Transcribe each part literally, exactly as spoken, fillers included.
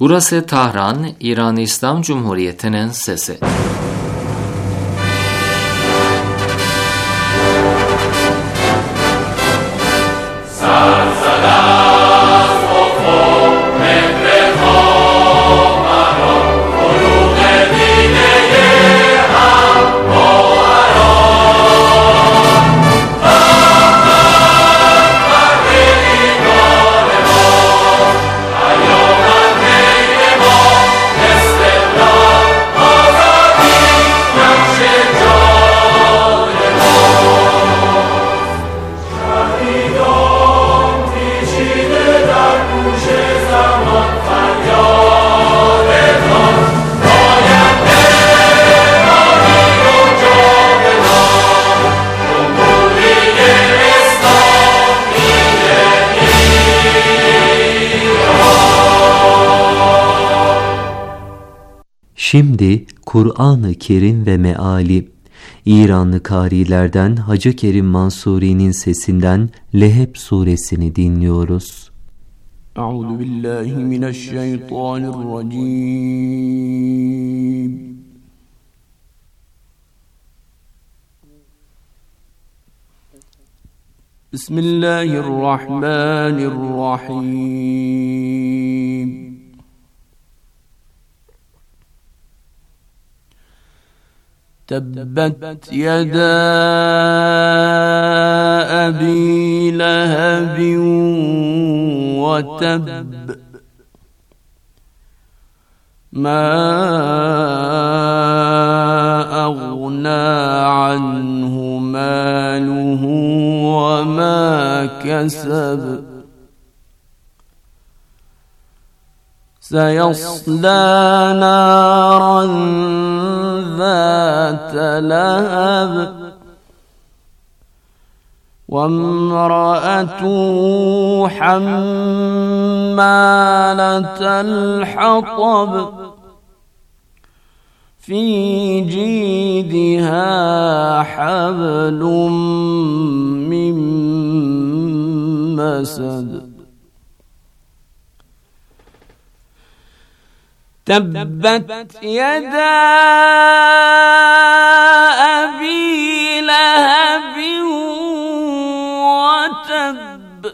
Burası Tahran, İran İslam Cumhuriyeti'nin sesi. Şimdi Kur'an-ı Kerim ve meali, İranlı karilerden Hacı Kerim Mansuri'nin sesinden Leheb suresini dinliyoruz. Euzu billahi mineşşeytanirracim. Bismillahirrahmanirrahim. تبت يدا أبي لهب وتب ما أغنى عنه ماله وما كسب سيصلى نارا ذات لهب وامرأته حمالة الحطب في جيدها حبل من مسد تبت يدا أبي لهب وتب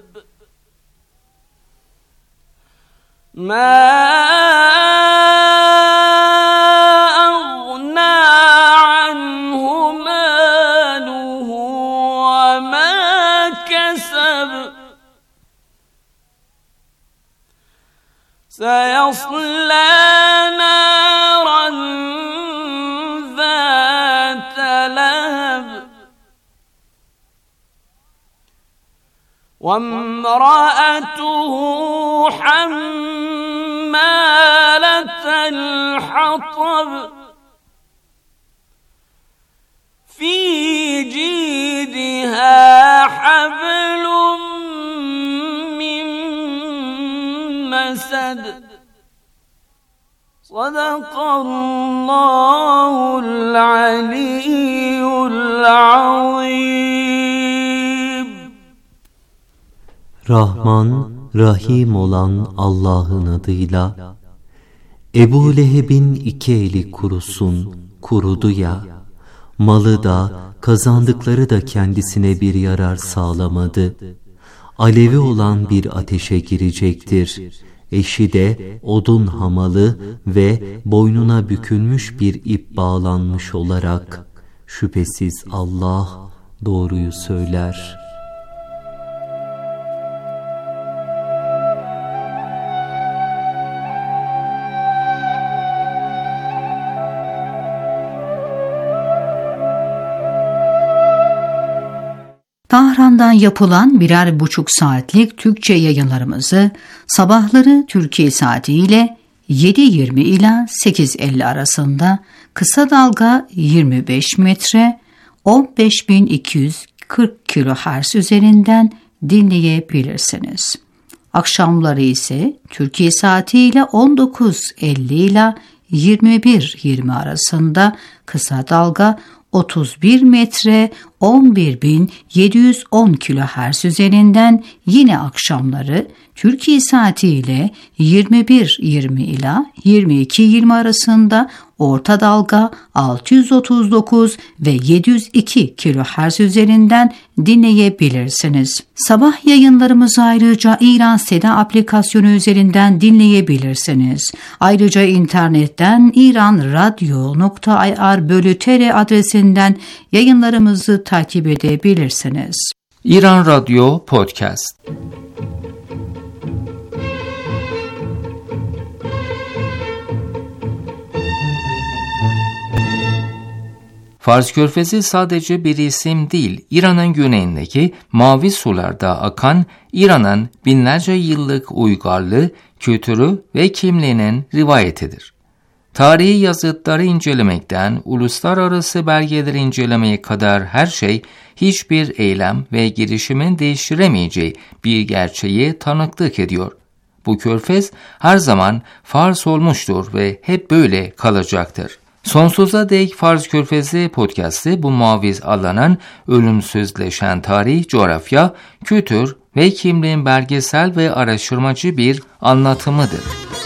ما أغنى عنه ماله وما كسب سيصلى نارا ذات لهب وامرأته حمالة الحطب في جيدها حبل من مسد صدق الله العلي العظيم. Rahman, Rahim olan Allah'ın adıyla. Ebu Leheb'in iki eli kurusun, kurudu ya, malı da, kazandıkları da kendisine bir yarar sağlamadı. Alevi olan bir ateşe girecektir. Eşi de odun hamalı ve boynuna bükülmüş bir ip bağlanmış olarak. Şüphesiz Allah doğruyu söyler. Tahran'dan yapılan birer buçuk saatlik Türkçe yayınlarımızı sabahları Türkiye saatiyle yedi yirmi ila sekiz elli arasında kısa dalga yirmi beş metre on beş bin iki yüz kırk kilohertz üzerinden dinleyebilirsiniz. Akşamları ise Türkiye saatiyle on dokuz elli ila yirmi bir yirmi arasında kısa dalga otuz bir metre on bir bin yedi yüz on kilohertz üzerinden, yine akşamları Türkiye saatiyle yirmi bir yirmi ila yirmi iki yirmi arasında orta dalga altı yüz otuz dokuz ve yedi yüz iki kilohertz üzerinden dinleyebilirsiniz. Sabah yayınlarımızı ayrıca İran Seda aplikasyonu üzerinden dinleyebilirsiniz. Ayrıca internetten iranradyo nokta ir bölü tr adresinden yayınlarımızı takip edebilirsiniz. İran Radyo Podcast. Fars Körfezi sadece bir isim değil, İran'ın güneyindeki mavi sularda akan, İran'ın binlerce yıllık uygarlığı, kültürü ve kimliğinin rivayetidir. Tarihi yazıtları incelemekten uluslararası belgeleri incelemeye kadar her şey, hiçbir eylem ve girişimin değiştiremeyeceği bir gerçeği tanıklık ediyor. Bu körfez her zaman Fars olmuştur ve hep böyle kalacaktır. Sonsuza dek Fars Körfezi podcast'ı bu maviz alanın ölümsüzleşen tarih, coğrafya, kültür ve kimliğin belgesel ve araştırmacı bir anlatımıdır.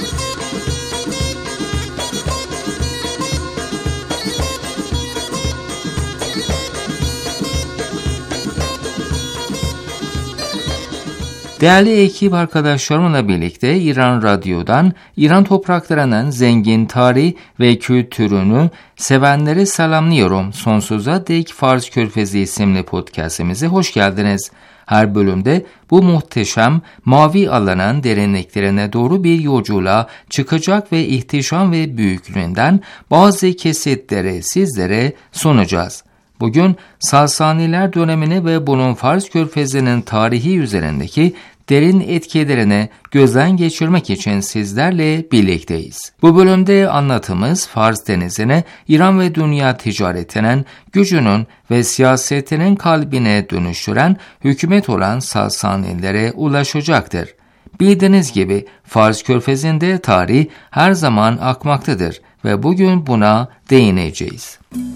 Değerli ekip arkadaşlarımla birlikte İran Radyo'dan İran topraklarının zengin tarih ve kültürünü sevenleri selamlıyorum. Sonsuza dek Fars Körfezi isimli podcast'imize hoş geldiniz. Her bölümde bu muhteşem mavi alanın derinliklerine doğru bir yolculuğa çıkacak ve ihtişam ve büyüklüğünden bazı kesitleri sizlere sunacağız. Bugün Sasaniler dönemini ve bunun Fars Körfezi'nin tarihi üzerindeki derin etkilerini gözden geçirmek için sizlerle birlikteyiz. Bu bölümde anlatımız Fars Denizi'ne, İran ve dünya ticaretinin, gücünün ve siyasetinin kalbine dönüştüren hükümet olan Sasanilere ulaşacaktır. Bildiğiniz gibi Fars Körfezi'nde tarih her zaman akmaktadır ve bugün buna değineceğiz.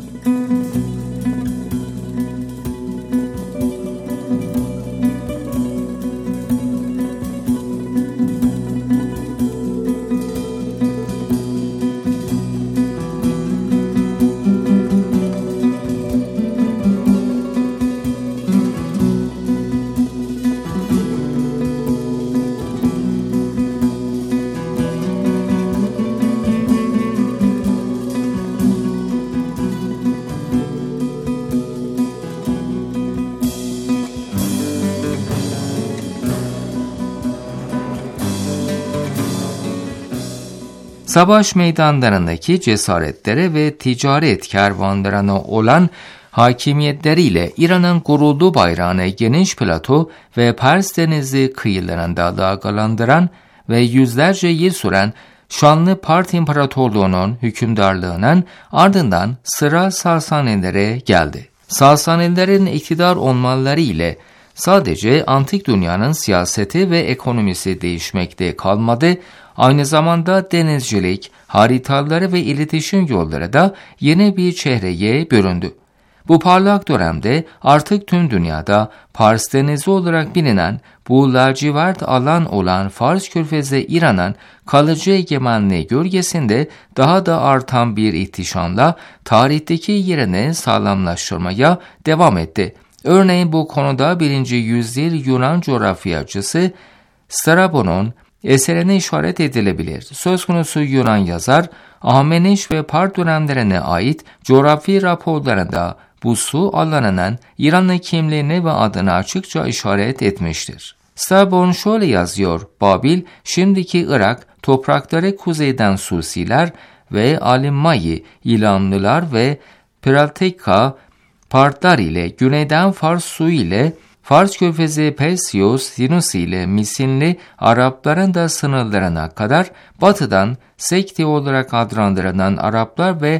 Savaş meydanlarındaki cesaretlere ve ticaret kervanlarına olan hakimiyetleriyle İran'ın gururlu bayrağını geniş plato ve Pers Denizi kıyılarında dalgalandıran ve yüzlerce yıl süren şanlı Part İmparatorluğu'nun hükümdarlığının ardından sıra Sasanilere geldi. Sasanilerin iktidar olmaları ile sadece antik dünyanın siyaseti ve ekonomisi değişmekte kalmadı, aynı zamanda denizcilik, haritaları ve iletişim yolları da yeni bir çehreye büründü. Bu parlak dönemde artık tüm dünyada Pars Denizi olarak bilinen bu lacivert alan olan Fars Körfezi İran'ın kalıcı egemenliği gölgesinde daha da artan bir ihtişamla tarihteki yerini sağlamlaştırmaya devam etti. Örneğin bu konuda birinci yüzyıl Yunan coğrafyacısı Strabon'un eserine işaret edilebilir. Söz konusu Yunan yazar, Ahmeniş ve Part dönemlerine ait coğrafi raporlarında bu su alanının İran'ın kimliğini ve adını açıkça işaret etmiştir. Strabon şöyle yazıyor: Babil, şimdiki Irak, toprakları kuzeyden Susiler ve Alimmayi, İlanlılar ve Piratekka, Partlar ile güneyden Fars suyu ile Fars Körfezi Persios, Sinus ile Misinli Arapların da sınırlarına kadar batıdan Sekti olarak adlandırılan Araplar ve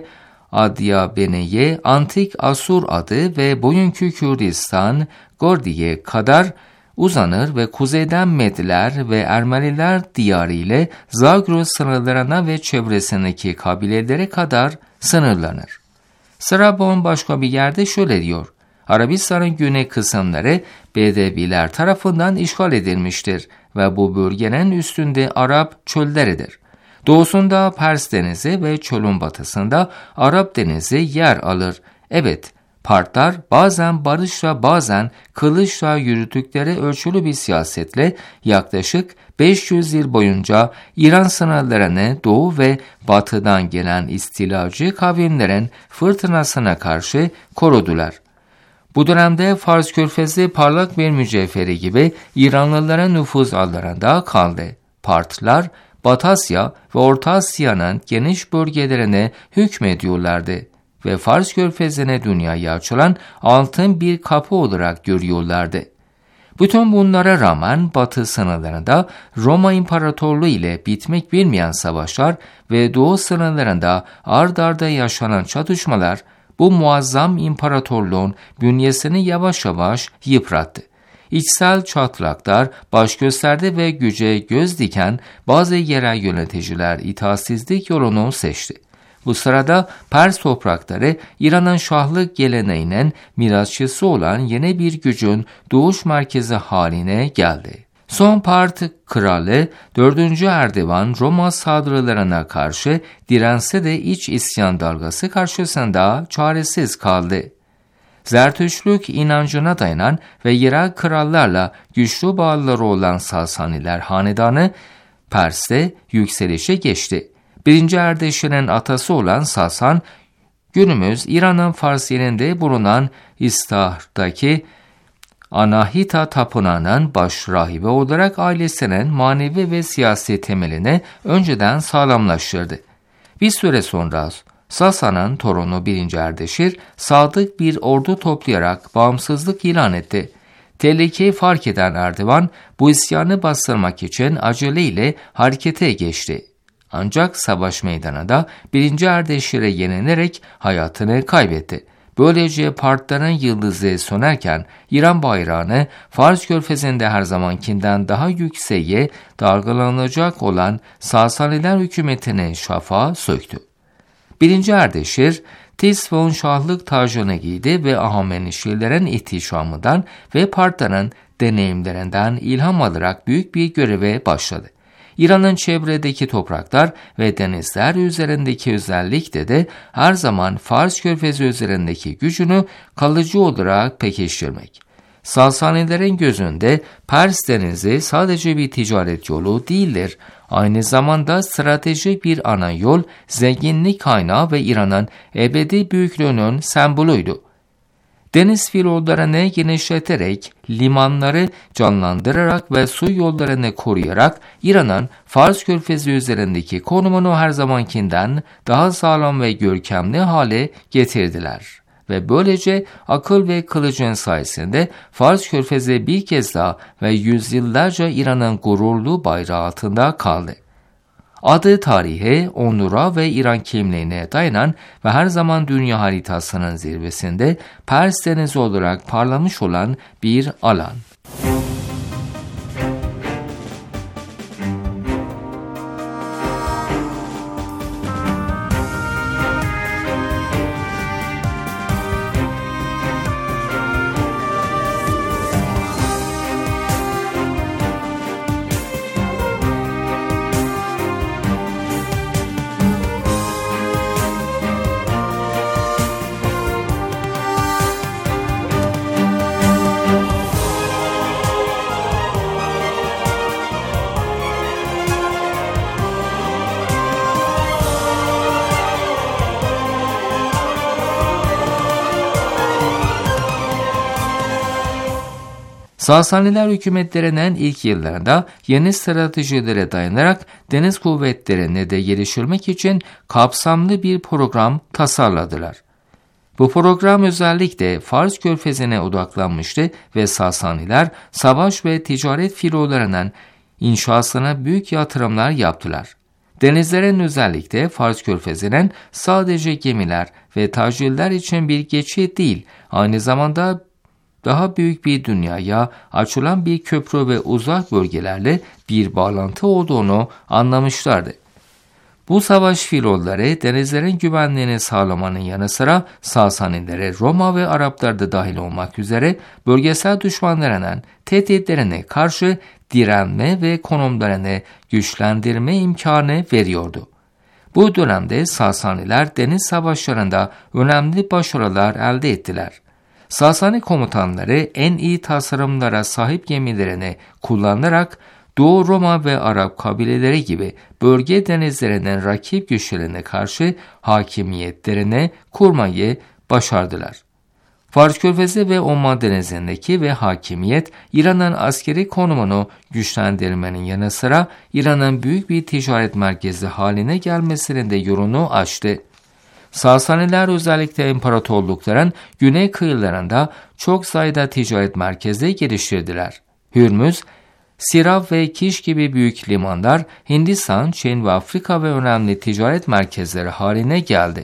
Adyabene'ye antik Asur adı ve bugünkü Kürdistan, Gordi'ye kadar uzanır ve kuzeyden Medler ve Ermeniler diyarı ile Zagros sınırlarına ve çevresindeki kabilelere kadar sınırlanır. Strabon başka bir yerde şöyle diyor: Arabistan'ın güney kısımları Bedeviler tarafından işgal edilmiştir ve bu bölgenin üstünde Arap çölleridir. Doğusunda Pers Denizi ve çölün batısında Arap Denizi yer alır. Evet, Partlar bazen barışla bazen kılıçla yürüttükleri ölçülü bir siyasetle yaklaşık beş yüz yıl boyunca İran sınırlarını doğu ve batıdan gelen istilacı kavimlerin fırtınasına karşı korudular. Bu dönemde Fars Körfezi parlak bir mücevheri gibi İranlıların nüfuz alanlarında kaldı. Partlar Batı Asya ve Orta Asya'nın geniş bölgelerine hükmediyorlardı ve Fars Körfezi'ne dünyaya açılan altın bir kapı olarak görüyorlardı. Bütün bunlara rağmen Batı sınırlarında Roma İmparatorluğu ile bitmek bilmeyen savaşlar ve Doğu sınırlarında ard arda yaşanan çatışmalar bu muazzam imparatorluğun bünyesini yavaş yavaş yıprattı. İçsel çatlaklar baş gösterdi ve güce göz diken bazı yerel yöneticiler itaatsizlik yolunu seçti. Bu sırada Pers toprakları İran'ın şahlık geleneğinin mirasçısı olan yeni bir gücün doğuş merkezi haline geldi. Son Part kralı dördüncü Erdoğan Roma saldırılarına karşı dirense de iç isyan dalgası karşısında çaresiz kaldı. Zertüştlük inancına dayanan ve yerel krallarla güçlü bağları olan Sasaniler hanedanı Pers'te yükselişe geçti. Birinci Erdeşir'in atası olan Sasan, günümüz İran'ın Fars yerinde bulunan İstahr'daki Anahita Tapınağı'nın baş rahibi olarak ailesinin manevi ve siyasi temelini önceden sağlamlaştırdı. Bir süre sonra Sasan'ın torunu birinci Erdeşir, sadık bir ordu toplayarak bağımsızlık ilan etti. Tehlikeyi fark eden Erdoğan, bu isyanı bastırmak için aceleyle harekete geçti. Ancak savaş meydanında birinci Erdeşir'e yenilerek hayatını kaybetti. Böylece Partların yıldızı sönerken İran bayrağını Fars Körfezi'nde her zamankinden daha yükseğe dalgalanacak olan Sasaniler hükümetinin şafağı söktü. birinci Erdeşir, Tisfon şahlık tacını giydi ve Ahamenişlilerin ihtişamından ve Partların deneyimlerinden ilham alarak büyük bir göreve başladı. İran'ın çevredeki topraklar ve denizler üzerindeki özellikle de her zaman Fars Körfezi üzerindeki gücünü kalıcı olarak pekiştirmek. Sasanilerin gözünde Pers Denizi sadece bir ticaret yolu değildir. Aynı zamanda stratejik bir ana yol, zenginlik kaynağı ve İran'ın ebedi büyüklüğünün sembolüydü. Deniz filonlarını genişleterek, limanları canlandırarak ve su yollarını koruyarak İran'ın Fars Körfezi üzerindeki konumunu her zamankinden daha sağlam ve görkemli hale getirdiler. Ve böylece akıl ve kılıcın sayesinde Fars Körfezi bir kez daha ve yüzyıllarca İran'ın gururlu bayrağı altında kaldı. Adı tarihe, onura ve İran kimliğine dayanan ve her zaman dünya haritasının zirvesinde Pers Denizi olarak parlamış olan bir alan. Sasaniler hükümetlerinin ilk yıllarında yeni stratejilere dayanarak deniz kuvvetlerini de geliştirmek için kapsamlı bir program tasarladılar. Bu program özellikle Fars Körfezi'ne odaklanmıştı ve Sasaniler savaş ve ticaret filolarının inşasına büyük yatırımlar yaptılar. Denizlerin özellikle Fars Körfezi'nin sadece gemiler ve tacirler için bir geçit değil, aynı zamanda daha büyük bir dünyaya açılan bir köprü ve uzak bölgelerle bir bağlantı olduğunu anlamışlardı. Bu savaş filolları denizlerin güvenliğini sağlamanın yanı sıra Sasanilere, Roma ve Araplar da dahil olmak üzere bölgesel düşmanlarının tehditlerine karşı direnme ve konumlarını güçlendirme imkanı veriyordu. Bu dönemde Sasaniler deniz savaşlarında önemli başarılar elde ettiler. Sasani komutanları en iyi tasarımlara sahip gemilerini kullanarak Doğu Roma ve Arap kabileleri gibi bölge denizlerinin rakip güçlerine karşı hakimiyetlerini kurmayı başardılar. Fars Körfezi ve Oman Denizi'ndeki ve hakimiyet İran'ın askeri konumunu güçlendirmenin yanı sıra İran'ın büyük bir ticaret merkezi haline gelmesinin de yolunu açtı. Sasaniler özellikle imparatorlukların güney kıyılarında çok sayıda ticaret merkezi geliştirdiler. Hürmüz, Sirav ve Kiş gibi büyük limanlar Hindistan, Çin ve Afrika ve önemli ticaret merkezleri haline geldi.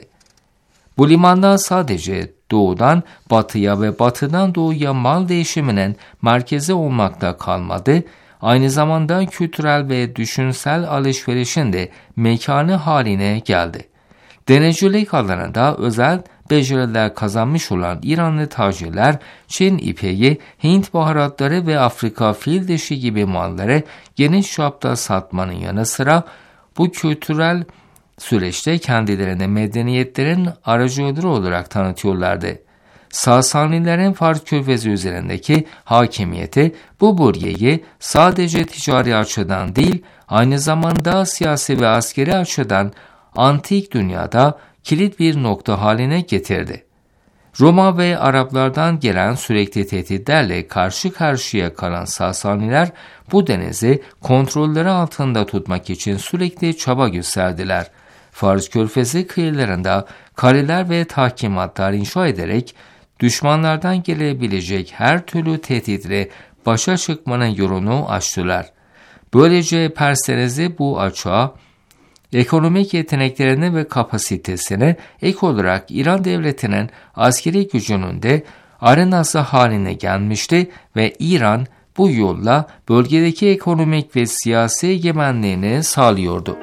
Bu limanlar sadece doğudan batıya ve batıdan doğuya mal değişiminin merkezi olmakta kalmadı, aynı zamanda kültürel ve düşünsel alışverişin de mekanı haline geldi. Denizcilik alanında özel beceriler kazanmış olan İranlı tacirler, Çin ipeği, Hint baharatları ve Afrika fil dişi gibi malları geniş çapta satmanın yanı sıra bu kültürel süreçte kendilerini medeniyetlerin aracıları olarak tanıtıyorlardı. Sasanilerin Fars Körfezi üzerindeki hakimiyeti bu bölgeyi sadece ticari açıdan değil, aynı zamanda siyasi ve askeri açıdan antik dünyada kilit bir nokta haline getirdi. Roma ve Araplardan gelen sürekli tehditlerle karşı karşıya kalan Sasaniler bu denizi kontrolleri altında tutmak için sürekli çaba gösterdiler. Fars Körfezi kıyılarında kaleler ve tahkimatlar inşa ederek düşmanlardan gelebilecek her türlü tehditle başa çıkmanın yolunu açtılar. Böylece Pers Denizi bu açığa ekonomik yeteneklerini ve kapasitesini ek olarak İran devletinin askeri gücünün de arenası haline gelmişti ve İran bu yolla bölgedeki ekonomik ve siyasi egemenliğini sağlıyordu.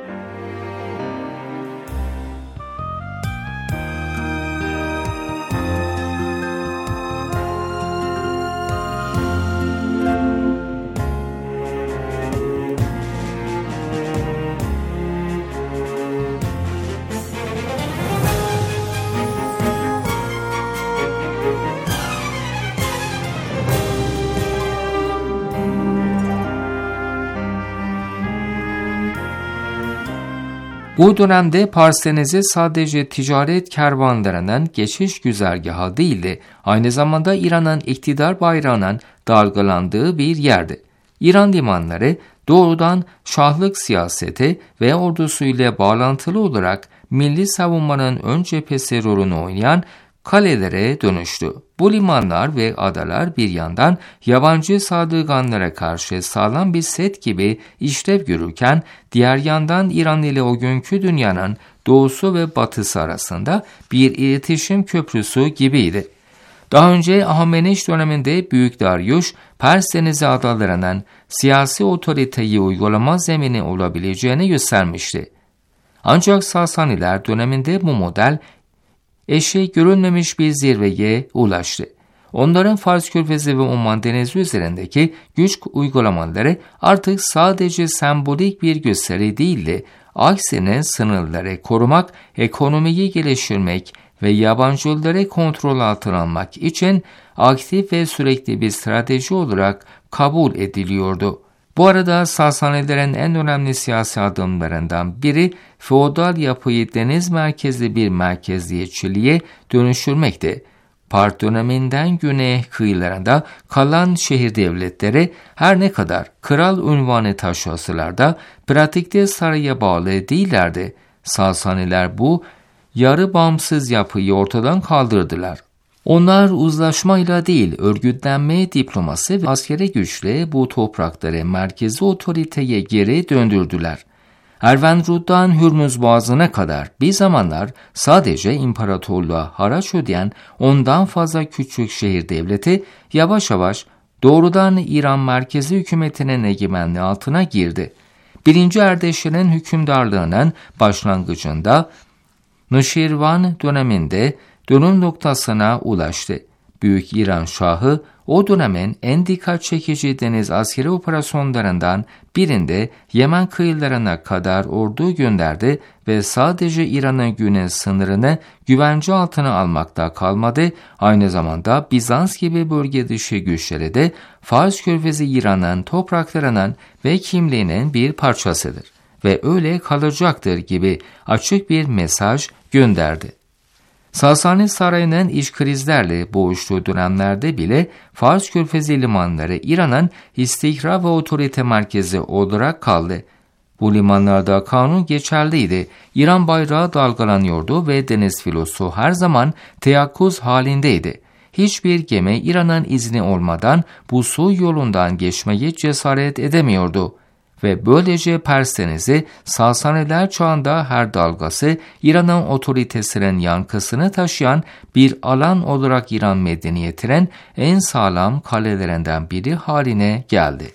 Bu dönemde Pars Denizi sadece ticaret kervanlarının geçiş güzergahı değildi, aynı zamanda İran'ın iktidar bayrağının dalgalandığı bir yerdi. İran limanları doğrudan şahlık siyaseti ve ordusuyla bağlantılı olarak milli savunmanın ön cephesi rolünü oynayan kalelere dönüştü. Bu limanlar ve adalar bir yandan yabancı saldırganlara karşı sağlam bir set gibi işlev görürken, diğer yandan İran ile o günkü dünyanın doğusu ve batısı arasında bir iletişim köprüsü gibiydi. Daha önce Ahmeniş döneminde Büyük Darius, Pers Denizi adalarının siyasi otoriteyi uygulama zemini olabileceğini göstermişti. Ancak Sasaniler döneminde bu model eşi görülmemiş bir zirveye ulaştı. Onların Fars Körfezi ve Oman Denizi üzerindeki güç uygulamaları artık sadece sembolik bir gösteri değildi, aksine sınırları korumak, ekonomiyi geliştirmek ve yabancıları kontrol altına almak için aktif ve sürekli bir strateji olarak kabul ediliyordu. Bu arada Sasanilerin en önemli siyasi adımlarından biri feodal yapıyı deniz merkezli bir merkeziyetçiliğe dönüştürmekti. Part döneminden güney kıyılarında kalan şehir devletleri her ne kadar kral unvanı taşısalar da pratikte saraya bağlı değillerdi. Sasaniler bu yarı bağımsız yapıyı ortadan kaldırdılar. Onlar uzlaşmayla değil, örgütlenme, diplomasi ve askeri güçle bu toprakları merkezi otoriteye geri döndürdüler. Ervenrud'dan Hürmüz Boğazı'na kadar bir zamanlar sadece imparatorluğa haraç ödeyen ondan fazla küçük şehir devleti yavaş yavaş doğrudan İran merkezi hükümetinin egemenliği altına girdi. birinci Erdeşir'in hükümdarlığının başlangıcında Nuşirvan döneminde dönüm noktasına ulaştı. Büyük İran Şahı o dönemin en dikkat çekici deniz askeri operasyonlarından birinde Yemen kıyılarına kadar ordu gönderdi ve sadece İran'ın güney sınırını güvence altına almakta kalmadı, aynı zamanda Bizans gibi bölge dışı güçleri de Fars Körfezi İran'ın topraklarının ve kimliğinin bir parçasıdır ve öyle kalacaktır gibi açık bir mesaj gönderdi. Sasani Sarayı'nın iç krizlerle boğuştuğu dönemlerde bile Fars Körfezi limanları İran'ın istikrar ve otorite merkezi olarak kaldı. Bu limanlarda kanun geçerliydi. İran bayrağı dalgalanıyordu ve deniz filosu her zaman teyakkuz halindeydi. Hiçbir gemi İran'ın izni olmadan bu su yolundan geçmeyi cesaret edemiyordu. Ve böylece Pers Denizi, Sasaniler çağında her dalgası İran'ın otoritesinin yankısını taşıyan bir alan olarak İran medeniyetinin en sağlam kalelerinden biri haline geldi.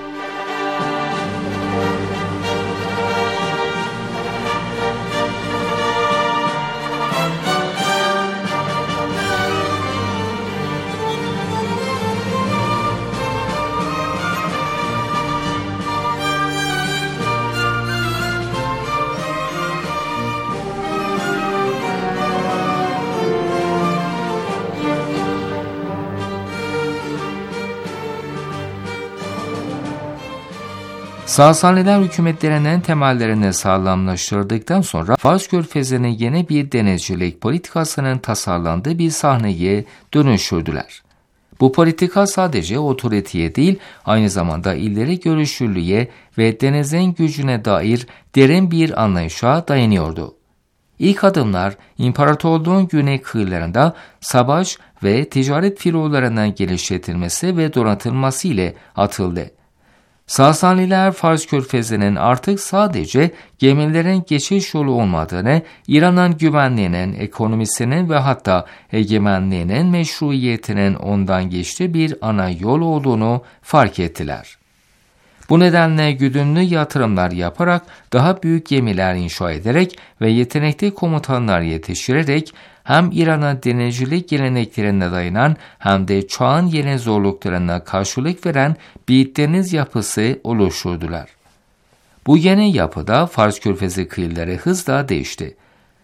Sasaniler hükümetlerinin temellerini sağlamlaştırdıktan sonra Fars Körfezi'nin yeni bir denizcilik politikasının tasarlandığı bir sahneye dönüştürdüler. Bu politika sadece otoriteye değil, aynı zamanda ileri görüşlülüğe ve denizin gücüne dair derin bir anlayışa dayanıyordu. İlk adımlar imparatorluğun güney kıyılarında savaş ve ticaret filolarının geliştirilmesi ve donatılması ile atıldı. Sasaniler Fars Körfezi'nin artık sadece gemilerin geçiş yolu olmadığını, İran'ın güvenliğinin, ekonomisinin ve hatta egemenliğinin meşruiyetinin ondan geçtiği bir ana yol olduğunu fark ettiler. Bu nedenle güdümlü yatırımlar yaparak, daha büyük gemiler inşa ederek ve yetenekli komutanlar yetiştirerek hem İran'a denizcilik geleneklerine dayanan hem de çağın yeni zorluklarına karşılık veren bir deniz yapısı oluşturdular. Bu yeni yapıda Fars Körfezi kıyıları hızla değişti.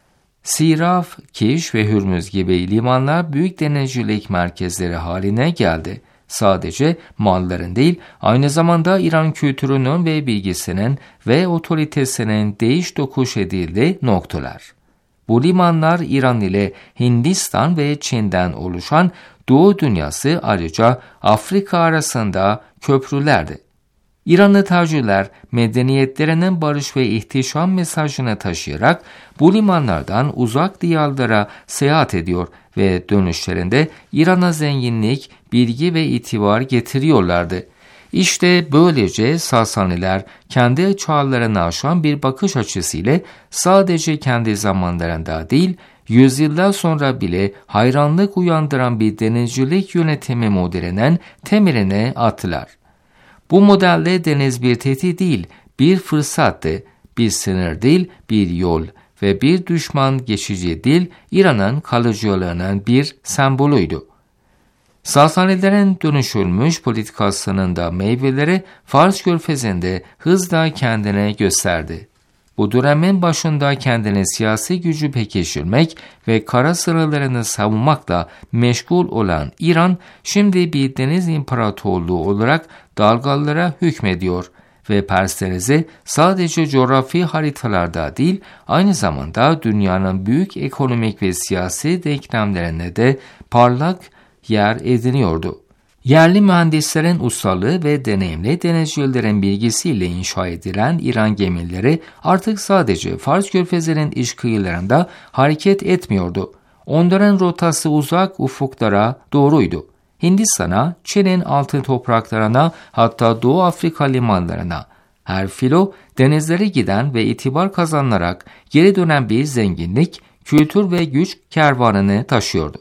Siraf, Kiş ve Hürmüz gibi limanlar büyük denizcilik merkezleri haline geldi. Sadece malların değil, aynı zamanda İran kültürünün ve bilgisinin ve otoritesinin değiş tokuş edildiği noktalar. Bu limanlar İran ile Hindistan ve Çin'den oluşan Doğu dünyası, ayrıca Afrika arasında köprülerdi. İranlı tacirler medeniyetlerinin barış ve ihtişam mesajını taşıyarak bu limanlardan uzak diyarlara seyahat ediyor ve dönüşlerinde İran'a zenginlik, bilgi ve itibar getiriyorlardı. İşte böylece Sasaniler kendi çağlarını aşan bir bakış açısıyla sadece kendi zamanlarında değil, yüzyıllar sonra bile hayranlık uyandıran bir denizcilik yönetimi modelinin temeline attılar. Bu modelde deniz bir tehdit değil, bir fırsattı, bir sınır değil, bir yol ve bir düşman geçici değil, İran'ın kalıcılığının bir sembolüydü. Sasanilerin dönüşülmüş politikasının da meyveleri Fars Körfezi'nde hızla kendine gösterdi. Bu dönemin başında kendine siyasi gücü pekiştirmek ve kara sınırlarını savunmakla meşgul olan İran, şimdi bir deniz imparatorluğu olarak dalgalara hükmediyor ve Pers Denizi sadece coğrafi haritalarda değil, aynı zamanda dünyanın büyük ekonomik ve siyasi denklemlerine de parlak yer ediniyordu. Yerli mühendislerin ustalığı ve deneyimli denizcilerin bilgisiyle inşa edilen İran gemileri artık sadece Fars Körfezi'nin iç kıyılarında hareket etmiyordu. Onların rotası uzak ufuklara doğruydu. Hindistan'a, Çin'in altın topraklarına, hatta Doğu Afrika limanlarına. Her filo denizlere giden ve itibar kazanarak geri dönen bir zenginlik, kültür ve güç kervanını taşıyordu.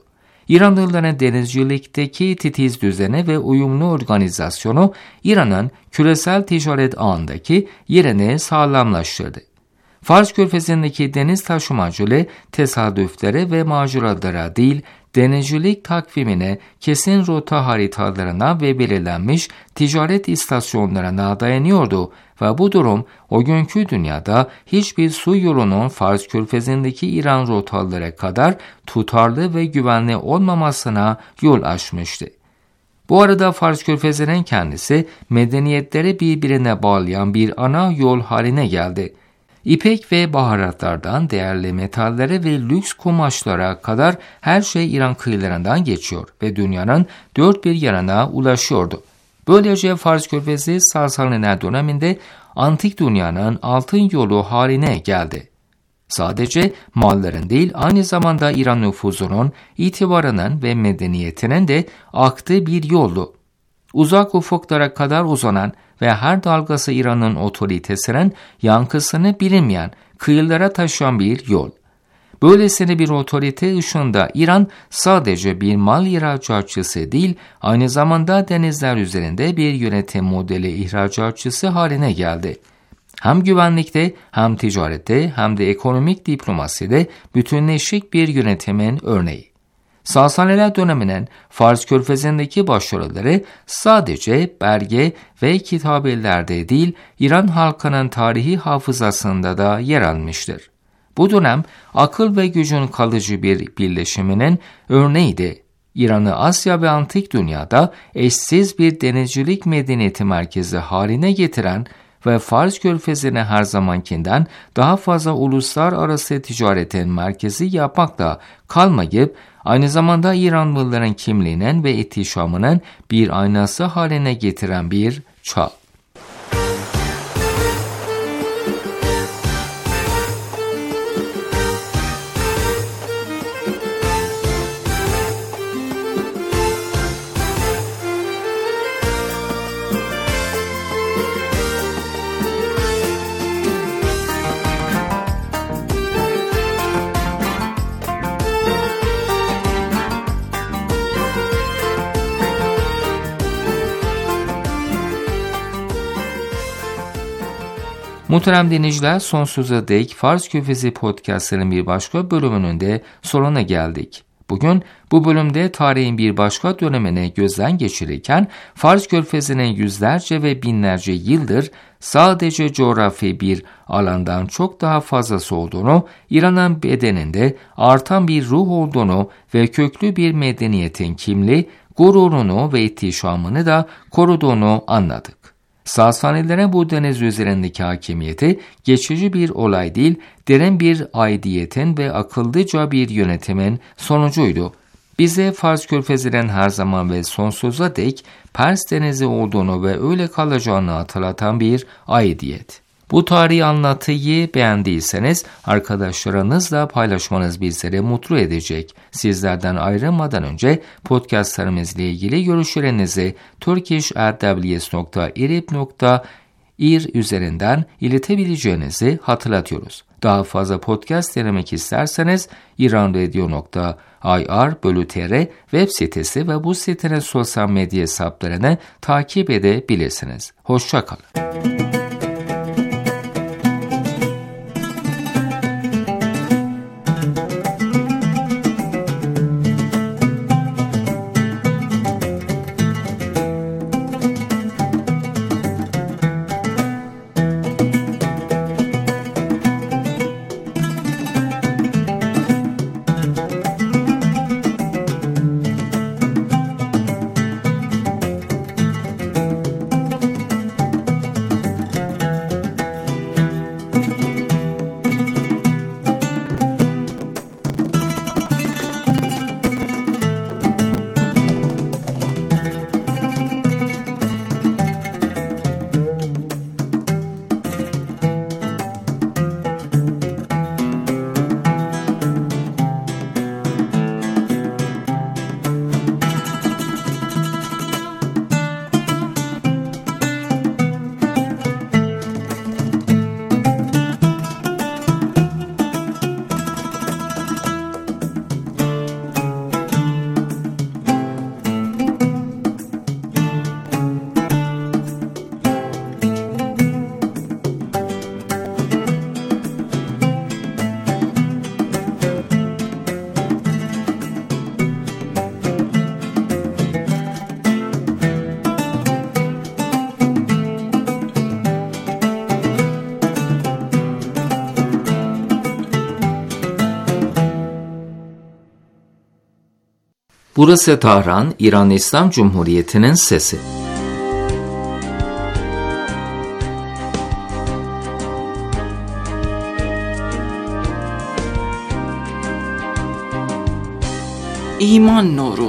İranlıların denizcilikteki titiz düzeni ve uyumlu organizasyonu İran'ın küresel ticaret ağındaki yerini sağlamlaştırdı. Fars Körfezi'ndeki deniz taşımacılığı tesadüflere ve maceralara değil, denizcilik takvimine, kesin rota haritalarına ve belirlenmiş ticaret istasyonlarına dayanıyordu ve bu durum o günkü dünyada hiçbir su yolunun Fars Körfezi'ndeki İran rotaları kadar tutarlı ve güvenli olmamasına yol açmıştı. Bu arada Fars Körfezi'nin kendisi medeniyetleri birbirine bağlayan bir ana yol haline geldi. İpek ve baharatlardan değerli metallere ve lüks kumaşlara kadar her şey İran kıyılarından geçiyor ve dünyanın dört bir yanına ulaşıyordu. Böylece Fars Körfezi Sasaniler döneminde antik dünyanın altın yolu haline geldi. Sadece malların değil, aynı zamanda İran nüfuzunun, itibarının ve medeniyetinin de aktığı bir yoldu. Uzak ufuklara kadar uzanan ve her dalgası İran'ın otoritesinin yankısını bilinmeyen kıyılara taşıyan bir yol. Böylesine bir otorite ışığında İran sadece bir mal ihracatçısı değil, aynı zamanda denizler üzerinde bir yönetim modeli ihracatçısı haline geldi. Hem güvenlikte, hem ticarette, hem de ekonomik diplomaside bütünleşik bir yönetimin örneği. Sasaniler döneminin Fars Körfezi'ndeki başarıları sadece belge ve kitabelerde değil, İran halkının tarihi hafızasında da yer almıştır. Bu dönem akıl ve gücün kalıcı bir birleşiminin örneğiydi. İran'ı Asya ve antik dünyada eşsiz bir denizcilik medeniyeti merkezi haline getiren ve Fars Körfezi'ni her zamankinden daha fazla uluslararası ticaretin merkezi yapmakla kalmayıp, aynı zamanda İranlıların kimliğinin ve ihtişamının bir aynası haline getiren bir çağ. Muhterem dinleyiciler, sonsuza dek Fars Körfezi Podcast'ının bir başka bölümünün de sonuna geldik. Bugün bu bölümde tarihin bir başka dönemine gözden geçirirken Fars Körfezi'nin yüzlerce ve binlerce yıldır sadece coğrafi bir alandan çok daha fazlası olduğunu, İran'ın bedeninde artan bir ruh olduğunu ve köklü bir medeniyetin kimliği, gururunu ve ihtişamını da koruduğunu anladık. Sasanilere bu deniz üzerindeki hakimiyeti geçici bir olay değil, derin bir aidiyetin ve akıllıca bir yönetimin sonucuydu. Bize Fars Körfezi'nin her zaman ve sonsuza dek Pers Denizi olduğunu ve öyle kalacağını hatırlatan bir aidiyet. Bu tarihi anlatıyı beğendiyseniz arkadaşlarınızla paylaşmanız bizleri mutlu edecek. Sizlerden ayrılmadan önce podcastlarımızla ilgili görüşlerinizi turkish at w s nokta irib nokta ir üzerinden iletebileceğinizi hatırlatıyoruz. Daha fazla podcast dinlemek isterseniz iranradio nokta i r bölü t r web sitesi ve bu sitenin sosyal medya hesaplarını takip edebilirsiniz. Hoşça kalın. Burası Tahran, İran İslam Cumhuriyeti'nin sesi. İman Nuru.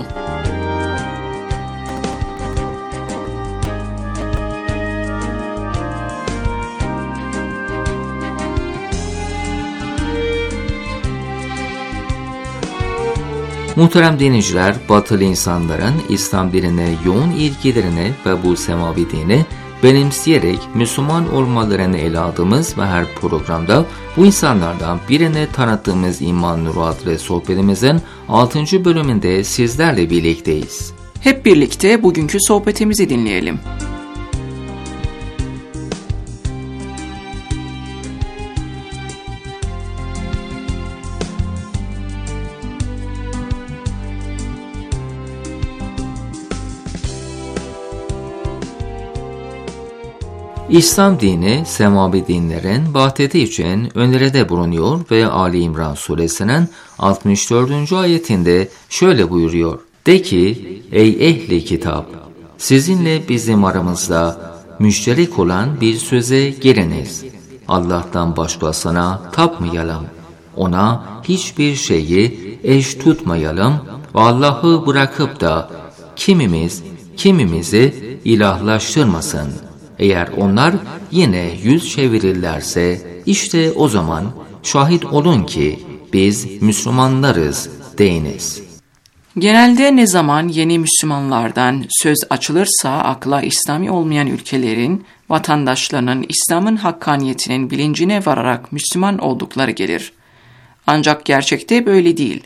Muhterem dinleyiciler, batılı insanların İslam dinine yoğun ilgilerini ve bu semavi dini benimseyerek Müslüman olmalarını ele aldığımız ve her programda bu insanlardan birine tanıttığımız İman Nuru adlı sohbetimizin altıncı bölümünde sizlerle birlikteyiz. Hep birlikte bugünkü sohbetimizi dinleyelim. İslam dini, semavi dinlerin vahdeti için öneride bulunuyor ve Ali İmran suresinin altmış dördüncü ayetinde şöyle buyuruyor. De ki, ey ehli kitap, sizinle bizim aramızda müşterek olan bir söze geliniz. Allah'tan başkasına tapmayalım. Ona hiçbir şeyi eş tutmayalım ve Allah'ı bırakıp da kimimiz kimimizi ilahlaştırmasın. Eğer onlar yine yüz çevirirlerse işte o zaman şahit olun ki biz Müslümanlarız deyiniz. Genelde ne zaman yeni Müslümanlardan söz açılırsa akla İslami olmayan ülkelerin vatandaşlarının İslam'ın hakkaniyetinin bilincine vararak Müslüman oldukları gelir. Ancak gerçekte böyle değil.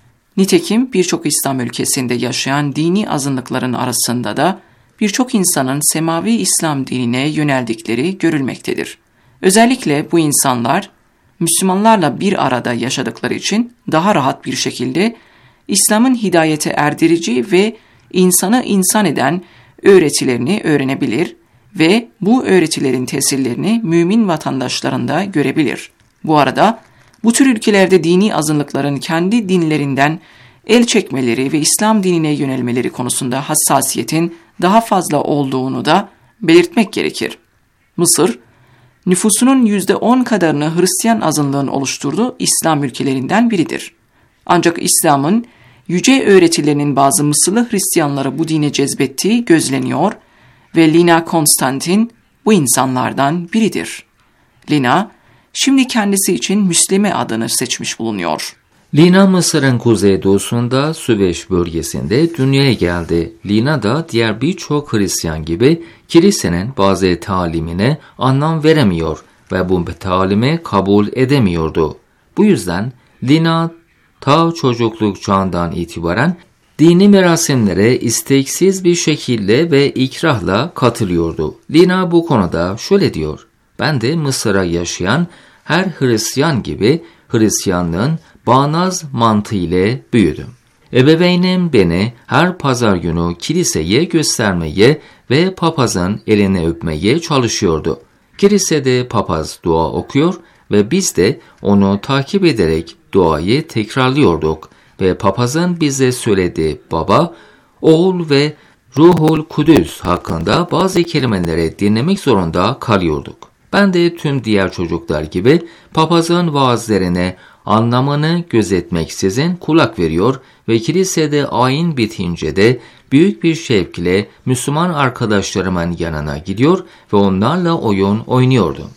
Nitekim birçok İslam ülkesinde yaşayan dini azınlıkların arasında da birçok insanın semavi İslam dinine yöneldikleri görülmektedir. Özellikle bu insanlar Müslümanlarla bir arada yaşadıkları için daha rahat bir şekilde İslam'ın hidayete erdirici ve insanı insan eden öğretilerini öğrenebilir ve bu öğretilerin tesirlerini mümin vatandaşlarında görebilir. Bu arada bu tür ülkelerde dini azınlıkların kendi dinlerinden el çekmeleri ve İslam dinine yönelmeleri konusunda hassasiyetin daha fazla olduğunu da belirtmek gerekir. Mısır, nüfusunun yüzde on kadarını Hristiyan azınlığın oluşturduğu İslam ülkelerinden biridir. Ancak İslam'ın yüce öğretilerinin bazı Mısırlı Hristiyanları bu dine cezbettiği gözleniyor ve Lina Konstantin bu insanlardan biridir. Lina, şimdi kendisi için Müslime adını seçmiş bulunuyor. Lina Mısır'ın kuzeydoğusunda Süveyş bölgesinde dünyaya geldi. Lina da diğer birçok Hristiyan gibi kilisenin bazı talimine anlam veremiyor ve bu talimi kabul edemiyordu. Bu yüzden Lina ta çocukluk çağından itibaren dini merasimlere isteksiz bir şekilde ve ikrahla katılıyordu. Lina bu konuda şöyle diyor: ben de Mısır'a yaşayan her Hristiyan gibi Hristiyanlığın bağnaz mantığı ile büyüdüm. Ebeveynim beni her pazar günü kiliseye göstermeye ve papazın elini öpmeye çalışıyordu. Kilisede papaz dua okuyor ve biz de onu takip ederek duayı tekrarlıyorduk ve papazın bize söylediği Baba, Oğul ve Ruhul Kudüs hakkında bazı kelimeleri dinlemek zorunda kalıyorduk. Ben de tüm diğer çocuklar gibi papazın vaazlerine anlamını gözetmeksizin kulak veriyor ve kilisede ayin bitince de büyük bir şevkle Müslüman arkadaşlarımın yanına gidiyor ve onlarla oyun oynuyordum.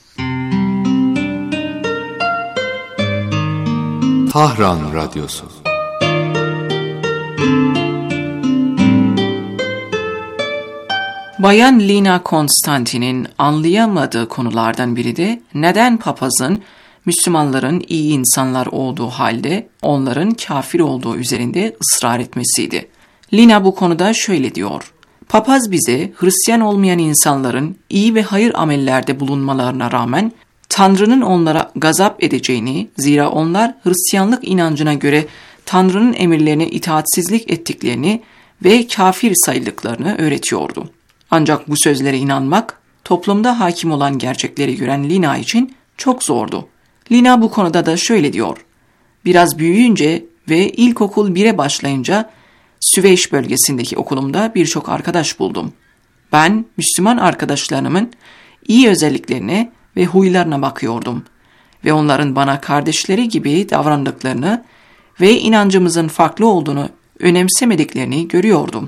Tahran Radyosu. Bayan Lina Konstantin'in anlayamadığı konulardan biri de neden papazın Müslümanların iyi insanlar olduğu halde onların kafir olduğu üzerinde ısrar etmesiydi. Lina bu konuda şöyle diyor: papaz bize Hristiyan olmayan insanların iyi ve hayır amellerde bulunmalarına rağmen Tanrı'nın onlara gazap edeceğini, zira onlar Hristiyanlık inancına göre Tanrı'nın emirlerine itaatsizlik ettiklerini ve kafir sayıldıklarını öğretiyordu. Ancak bu sözlere inanmak, toplumda hakim olan gerçekleri gören Lina için çok zordu. Lina bu konuda da şöyle diyor: biraz büyüyünce ve ilkokul bire başlayınca Süveyş bölgesindeki okulumda birçok arkadaş buldum. Ben Müslüman arkadaşlarımın iyi özelliklerine ve huylarına bakıyordum ve onların bana kardeşleri gibi davrandıklarını ve inancımızın farklı olduğunu önemsemediklerini görüyordum.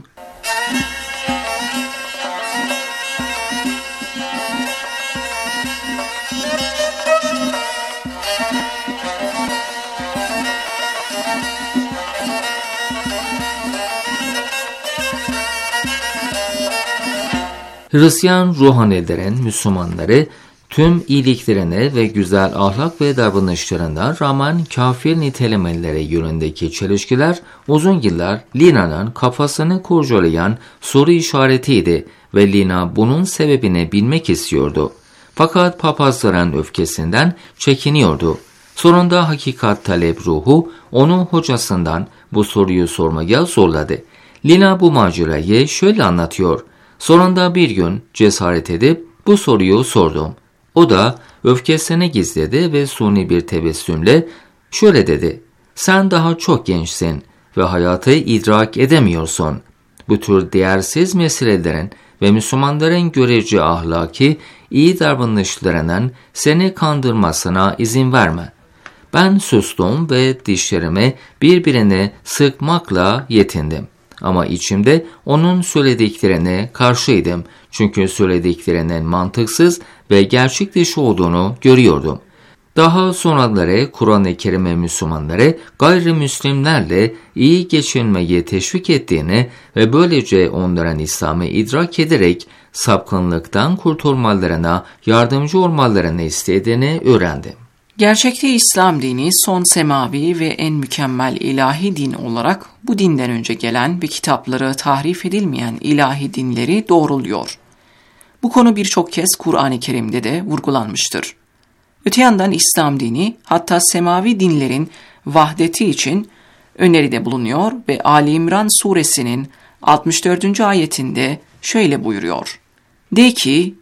Hristiyan ruhanilerin Müslümanları tüm iyiliklerine ve güzel ahlak ve davranışlarına rağmen kafir nitelemeleri yönündeki çelişkiler uzun yıllar Lina'nın kafasını kurcalayan soru işaretiydi ve Lina bunun sebebini bilmek istiyordu. Fakat papazların öfkesinden çekiniyordu. Sonunda hakikat talep ruhu onu hocasından bu soruyu sormaya zorladı. Lina bu macerayı şöyle anlatıyor. Sonunda bir gün cesaret edip bu soruyu sordum. O da öfkesini gizledi ve suni bir tebessümle şöyle dedi. Sen daha çok gençsin ve hayatı idrak edemiyorsun. Bu tür değersiz meselelerin ve Müslümanların görece ahlaki iyi davranışlarının seni kandırmasına izin verme. Ben sustum ve dişlerimi birbirine sıkmakla yetindim. Ama içimde onun söylediklerine karşıydım. Çünkü söylediklerinin mantıksız ve gerçek dışı olduğunu görüyordum. Daha sonraları Kur'an-ı Kerim'e Müslümanları gayrimüslimlerle iyi geçinmeyi teşvik ettiğini ve böylece onların İslam'ı idrak ederek sapkınlıktan kurtulmalarına yardımcı olmalarını istediğini öğrendim. Gerçekte İslam dini son semavi ve en mükemmel ilahi din olarak bu dinden önce gelen ve kitapları tahrif edilmeyen ilahi dinleri doğruluyor. Bu konu birçok kez Kur'an-ı Kerim'de de vurgulanmıştır. Öte yandan İslam dini hatta semavi dinlerin vahdeti için öneride bulunuyor ve Ali İmran suresinin altmış dördüncü ayetinde şöyle buyuruyor. De ki,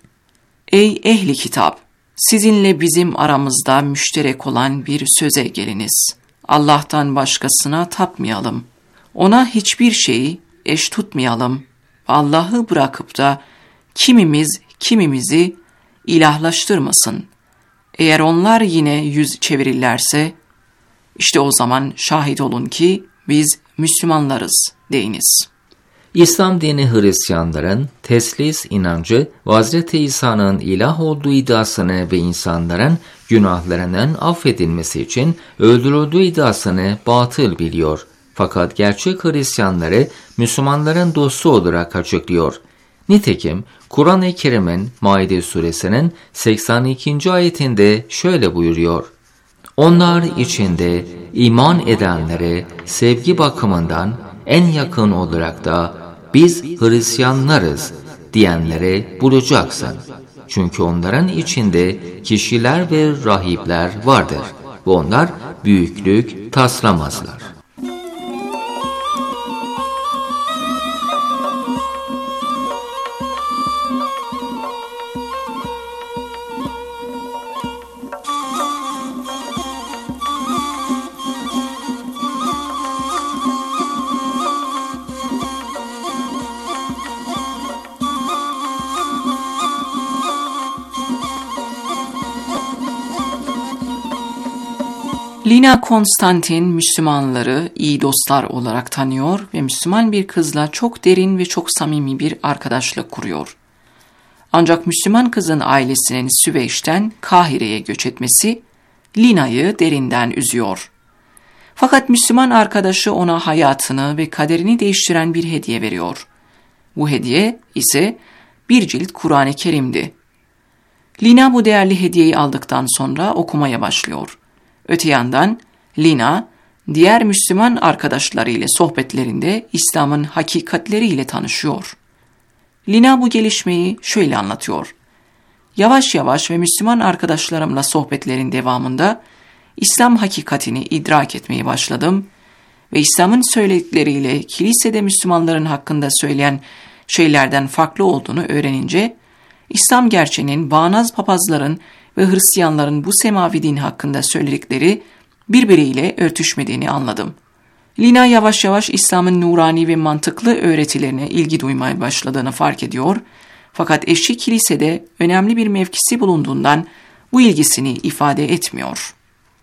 ey ehli kitap! Sizinle bizim aramızda müşterek olan bir söze geliniz. Allah'tan başkasına tapmayalım. Ona hiçbir şeyi eş tutmayalım. Allah'ı bırakıp da kimimiz kimimizi ilahlaştırmasın. Eğer onlar yine yüz çevirirlerse, işte o zaman şahit olun ki biz Müslümanlarız deyiniz. İslam dini Hristiyanların teslis inancı ve Hazreti İsa'nın ilah olduğu iddiasını ve insanların günahlarının affedilmesi için öldürüldüğü iddiasını batıl biliyor. Fakat gerçek Hristiyanları Müslümanların dostu olarak açıklıyor. Nitekim Kur'an-ı Kerim'in Maide suresinin seksen ikinci ayetinde şöyle buyuruyor. Onlar içinde iman edenlere sevgi bakımından en yakın olarak da biz Hristiyanlarız diyenlere bulacaksın. Çünkü onların içinde kişiler ve rahipler vardır ve onlar büyüklük taslamazlar. Lina Konstantin Müslümanları iyi dostlar olarak tanıyor ve Müslüman bir kızla çok derin ve çok samimi bir arkadaşlık kuruyor. Ancak Müslüman kızın ailesinin Süveyş'ten Kahire'ye göç etmesi Lina'yı derinden üzüyor. Fakat Müslüman arkadaşı ona hayatını ve kaderini değiştiren bir hediye veriyor. Bu hediye ise bir cilt Kur'an-ı Kerim'di. Lina bu değerli hediyeyi aldıktan sonra okumaya başlıyor. Öte yandan Lina, diğer Müslüman arkadaşlarıyla sohbetlerinde İslam'ın hakikatleriyle tanışıyor. Lina bu gelişmeyi şöyle anlatıyor. Yavaş yavaş ve Müslüman arkadaşlarımla sohbetlerin devamında İslam hakikatini idrak etmeye başladım ve İslam'ın söyledikleriyle kilisede Müslümanların hakkında söyleyen şeylerden farklı olduğunu öğrenince, İslam gerçeğinin bağnaz papazların ve Hristiyanların bu semavi din hakkında söyledikleri birbiriyle örtüşmediğini anladım. Lina yavaş yavaş İslam'ın nurani ve mantıklı öğretilerine ilgi duymaya başladığını fark ediyor. Fakat eşi kilisede önemli bir mevkisi bulunduğundan bu ilgisini ifade etmiyor.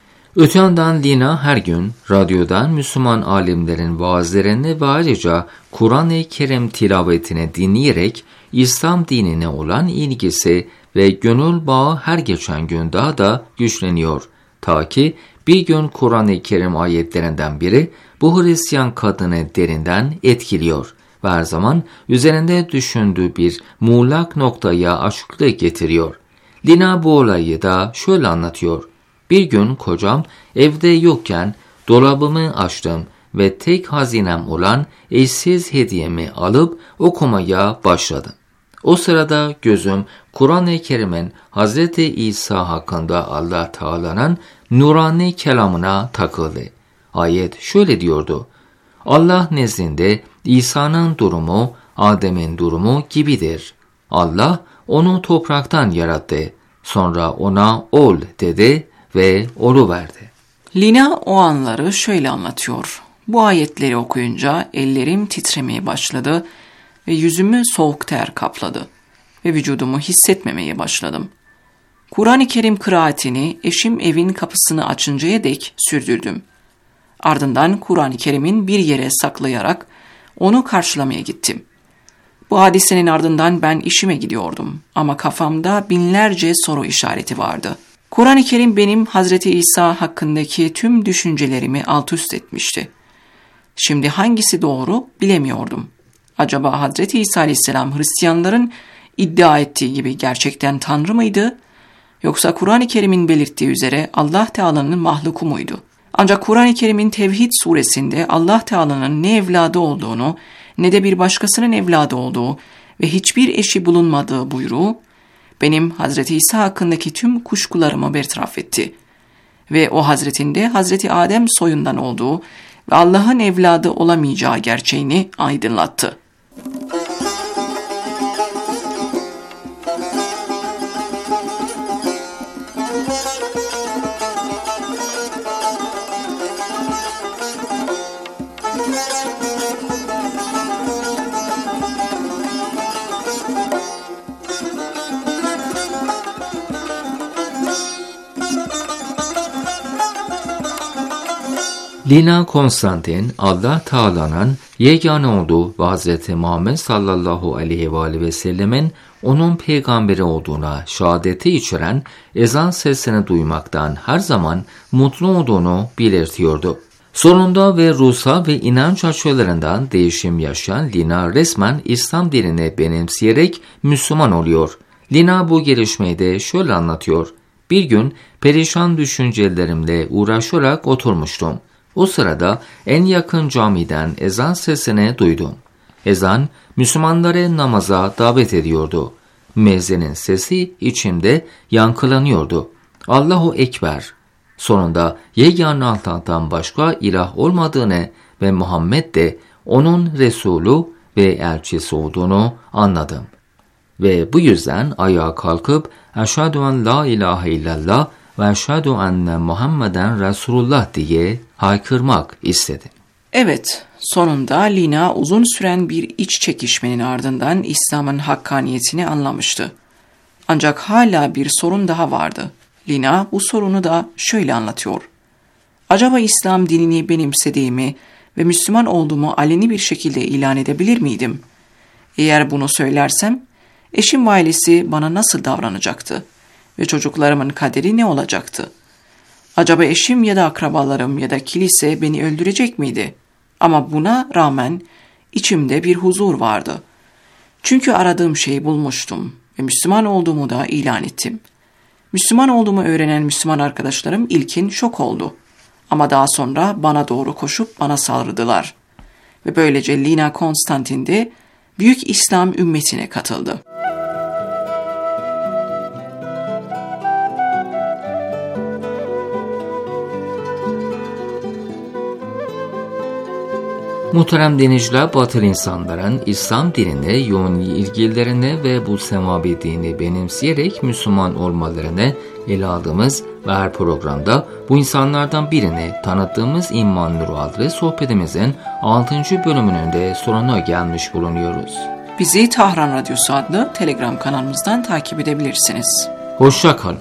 Öte yandan Lina her gün radyodan Müslüman alimlerin vaazlerini ve ayrıca Kur'an-ı Kerim tilavetini dinleyerek İslam dinine olan ilgisi ve gönül bağı her geçen gün daha da güçleniyor. Ta ki bir gün Kur'an-ı Kerim ayetlerinden biri bu Hristiyan kadını derinden etkiliyor ve her zaman üzerinde düşündüğü bir muğlak noktaya açıklık getiriyor. Lina bu olayı da şöyle anlatıyor. Bir gün kocam evde yokken dolabımı açtım ve tek hazinem olan eşsiz hediyemi alıp okumaya başladım. O sırada gözüm Kur'an-ı Kerim'in Hazreti İsa hakkında Allah Teala'nın nurani kelamına takıldı. Ayet şöyle diyordu. Allah nezdinde İsa'nın durumu Adem'in durumu gibidir. Allah onu topraktan yarattı. Sonra ona ol dedi ve oluverdi. Lina o anları şöyle anlatıyor. Bu ayetleri okuyunca ellerim titremeye başladı ve yüzümü soğuk ter kapladı ve vücudumu hissetmemeye başladım. Kur'an-ı Kerim kıraatini eşim evin kapısını açıncaya dek sürdürdüm. Ardından Kur'an-ı Kerim'in bir yere saklayarak onu karşılamaya gittim. Bu hadisenin ardından ben işime gidiyordum ama kafamda binlerce soru işareti vardı. Kur'an-ı Kerim benim Hazreti İsa hakkındaki tüm düşüncelerimi alt üst etmişti. Şimdi hangisi doğru bilemiyordum. Acaba Hazreti İsa Aleyhisselam Hristiyanların iddia ettiği gibi gerçekten Tanrı mıydı? Yoksa Kur'an-ı Kerim'in belirttiği üzere Allah Teala'nın mahluku muydu? Ancak Kur'an-ı Kerim'in Tevhid suresinde Allah Teala'nın ne evladı olduğunu ne de bir başkasının evladı olduğu ve hiçbir eşi bulunmadığı buyruğu benim Hazreti İsa hakkındaki tüm kuşkularımı bertaraf etti. Ve o Hazretinde Hazreti Adem soyundan olduğu ve Allah'ın evladı olamayacağı gerçeğini aydınlattı. Lina Konstantin, Allah Teala'nın yegane olduğu ve Hz. Muhammed sallallahu aleyhi ve aleyhi ve sellemin onun peygamberi olduğuna şehadeti içeren ezan sesini duymaktan her zaman mutlu olduğunu belirtiyordu. Sonunda ve ruhsal ve inanç açılarından değişim yaşayan Lina resmen İslam dinini benimseyerek Müslüman oluyor. Lina bu gelişmeyi de şöyle anlatıyor. Bir gün perişan düşüncelerimle uğraşarak oturmuştum. O sırada en yakın camiden ezan sesini duydum. Ezan, Müslümanları namaza davet ediyordu. Müezzinin sesi içimde yankılanıyordu. Allahu Ekber. Sonunda yegane Allah'tan başka ilah olmadığını ve Muhammed de onun Resulü ve elçisi olduğunu anladım. Ve bu yüzden ayağa kalkıp Eşhedü en la ilahe illallah ve eşhedü enne Muhammeden Resulullah diye haykırmak istedi. Evet, sonunda Lina uzun süren bir iç çekişmenin ardından İslam'ın hakkaniyetini anlamıştı. Ancak hala bir sorun daha vardı. Lina bu sorunu da şöyle anlatıyor. Acaba İslam dinini benimsediğimi ve Müslüman olduğumu aleni bir şekilde ilan edebilir miydim? Eğer bunu söylersem, eşim ve ailesi bana nasıl davranacaktı? Ve çocuklarımın kaderi ne olacaktı? Acaba eşim ya da akrabalarım ya da kilise beni öldürecek miydi? Ama buna rağmen içimde bir huzur vardı. Çünkü aradığım şeyi bulmuştum ve Müslüman olduğumu da ilan ettim. Müslüman olduğumu öğrenen Müslüman arkadaşlarım ilkin şok oldu. Ama daha sonra bana doğru koşup bana saldırdılar. Ve böylece Lina Konstantin de büyük İslam ümmetine katıldı. Muhterem dinleyiciler, batıl insanların İslam dinine yoğun ilgilerine ve bu semavi dini benimseyerek Müslüman olmalarını ele aldığımız ve her programda bu insanlardan birini tanıttığımız İman Nuru adlı sohbetimizin altıncı bölümünün de sonuna gelmiş bulunuyoruz. Bizi Tahran Radyosu adlı Telegram kanalımızdan takip edebilirsiniz. Hoşça kalın.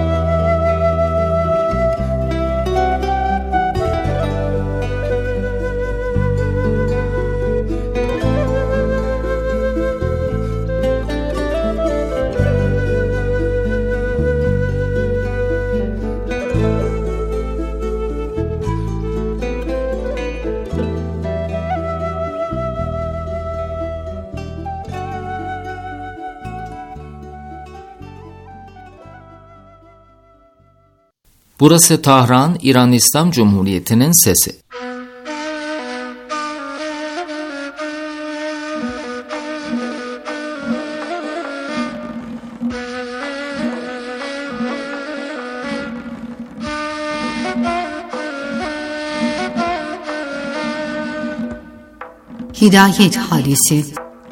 Burası Tahran, İran İslam Cumhuriyeti'nin sesi. Hidayet hadisi.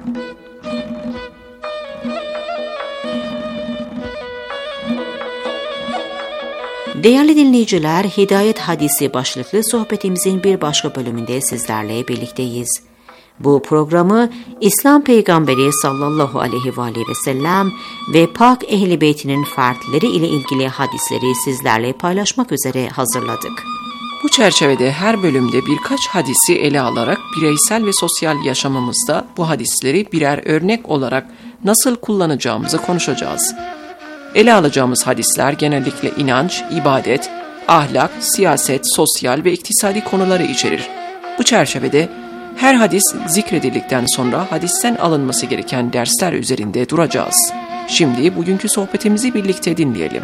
Değerli dinleyiciler, Hidayet Hadisi başlıklı sohbetimizin bir başka bölümünde sizlerle birlikteyiz. Bu programı İslam Peygamberi sallallahu aleyhi ve aleyhi ve sellem ve Pak Ehl-i Beyt'inin fertleri ile ilgili hadisleri sizlerle paylaşmak üzere hazırladık. Bu çerçevede her bölümde birkaç hadisi ele alarak bireysel ve sosyal yaşamımızda bu hadisleri birer örnek olarak nasıl kullanacağımızı konuşacağız. Ele alacağımız hadisler genellikle inanç, ibadet, ahlak, siyaset, sosyal ve iktisadi konuları içerir. Bu çerçevede her hadis zikredildikten sonra hadisten alınması gereken dersler üzerinde duracağız. Şimdi bugünkü sohbetimizi birlikte dinleyelim.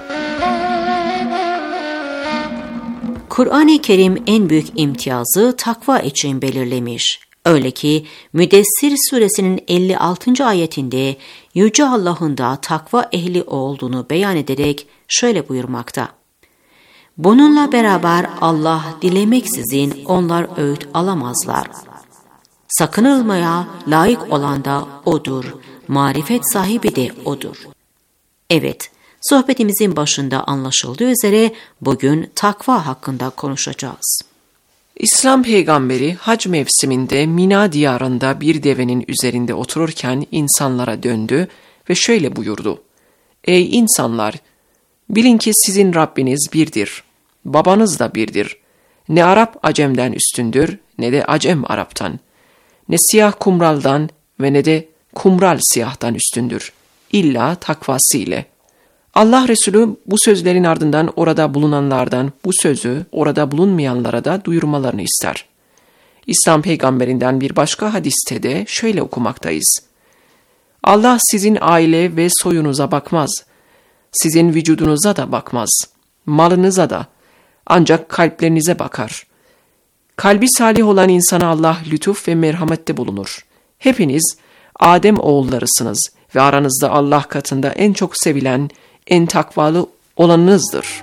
Kur'an-ı Kerim en büyük imtiyazı takva için belirlemiş. Öyle ki Müddessir suresinin elli altıncı ayetinde Yüce Allah'ın da takva ehli olduğunu beyan ederek şöyle buyurmakta. Bununla beraber Allah dilemeksizin onlar öğüt alamazlar. Sakınılmaya layık olan da O'dur, marifet sahibi de O'dur. Evet, sohbetimizin başında anlaşıldığı üzere bugün takva hakkında konuşacağız. İslam peygamberi hac mevsiminde Mina diyarında bir devenin üzerinde otururken insanlara döndü ve şöyle buyurdu. Ey insanlar! Bilin ki sizin Rabbiniz birdir, babanız da birdir. Ne Arap Acem'den üstündür, ne de Acem Arap'tan. Ne siyah kumraldan ve ne de kumral siyahtan üstündür. İlla takvası ile. Allah Resulü bu sözlerin ardından orada bulunanlardan bu sözü orada bulunmayanlara da duyurmalarını ister. İslam peygamberinden bir başka hadiste de şöyle okumaktayız. Allah sizin aile ve soyunuza bakmaz. Sizin vücudunuza da bakmaz. Malınıza da. Ancak kalplerinize bakar. Kalbi salih olan insana Allah lütuf ve merhamette bulunur. Hepiniz Adem oğullarısınız ve aranızda Allah katında en çok sevilen, en takvalı olanınızdır.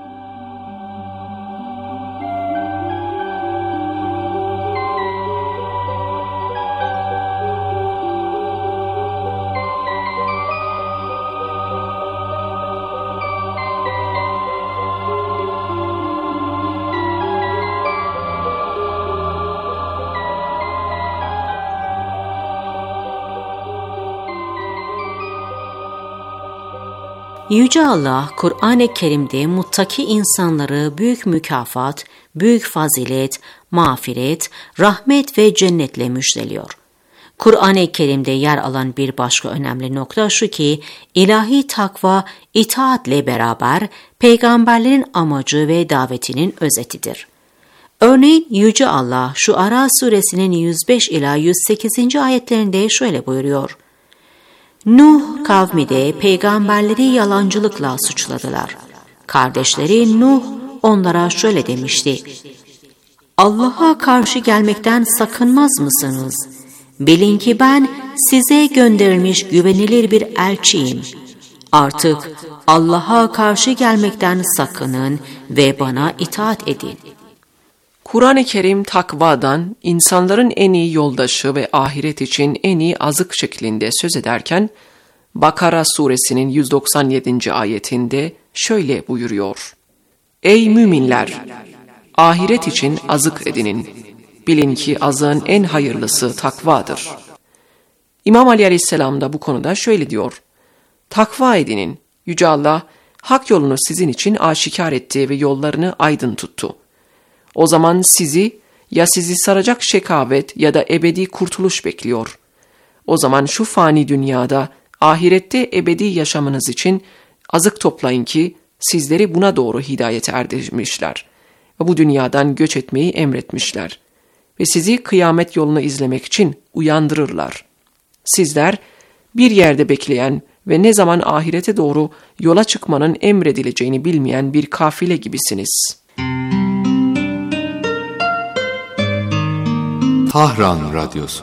Yüce Allah, Kur'an-ı Kerim'de muttaki insanları büyük mükafat, büyük fazilet, mağfiret, rahmet ve cennetle müjdeliyor. Kur'an-ı Kerim'de yer alan bir başka önemli nokta şu ki, ilahi takva itaatle beraber peygamberlerin amacı ve davetinin özetidir. Örneğin Yüce Allah, Şuara suresinin yüz beş ila yüz sekizinci ayetlerinde şöyle buyuruyor. Nuh kavmi de peygamberleri yalancılıkla suçladılar. Kardeşleri Nuh onlara şöyle demişti. Allah'a karşı gelmekten sakınmaz mısınız? Bilin ki ben size gönderilmiş güvenilir bir elçiyim. Artık Allah'a karşı gelmekten sakının ve bana itaat edin. Kur'an-ı Kerim takvadan, insanların en iyi yoldaşı ve ahiret için en iyi azık şeklinde söz ederken, Bakara suresinin yüz doksan yedinci ayetinde şöyle buyuruyor. Ey müminler! Ahiret için azık edinin. Bilin ki azığın en hayırlısı takvadır. İmam Ali Aleyhisselam da bu konuda şöyle diyor. Takva edinin. Yüce Allah, hak yolunu sizin için aşikar etti ve yollarını aydın tuttu. O zaman sizi ya sizi saracak şekavet ya da ebedi kurtuluş bekliyor. O zaman şu fani dünyada, ahirette ebedi yaşamınız için azık toplayın ki sizleri buna doğru hidayete erdirmişler. Ve bu dünyadan göç etmeyi emretmişler. Ve sizi kıyamet yolunu izlemek için uyandırırlar. Sizler bir yerde bekleyen ve ne zaman ahirete doğru yola çıkmanın emredileceğini bilmeyen bir kafile gibisiniz. Tahran Radyosu.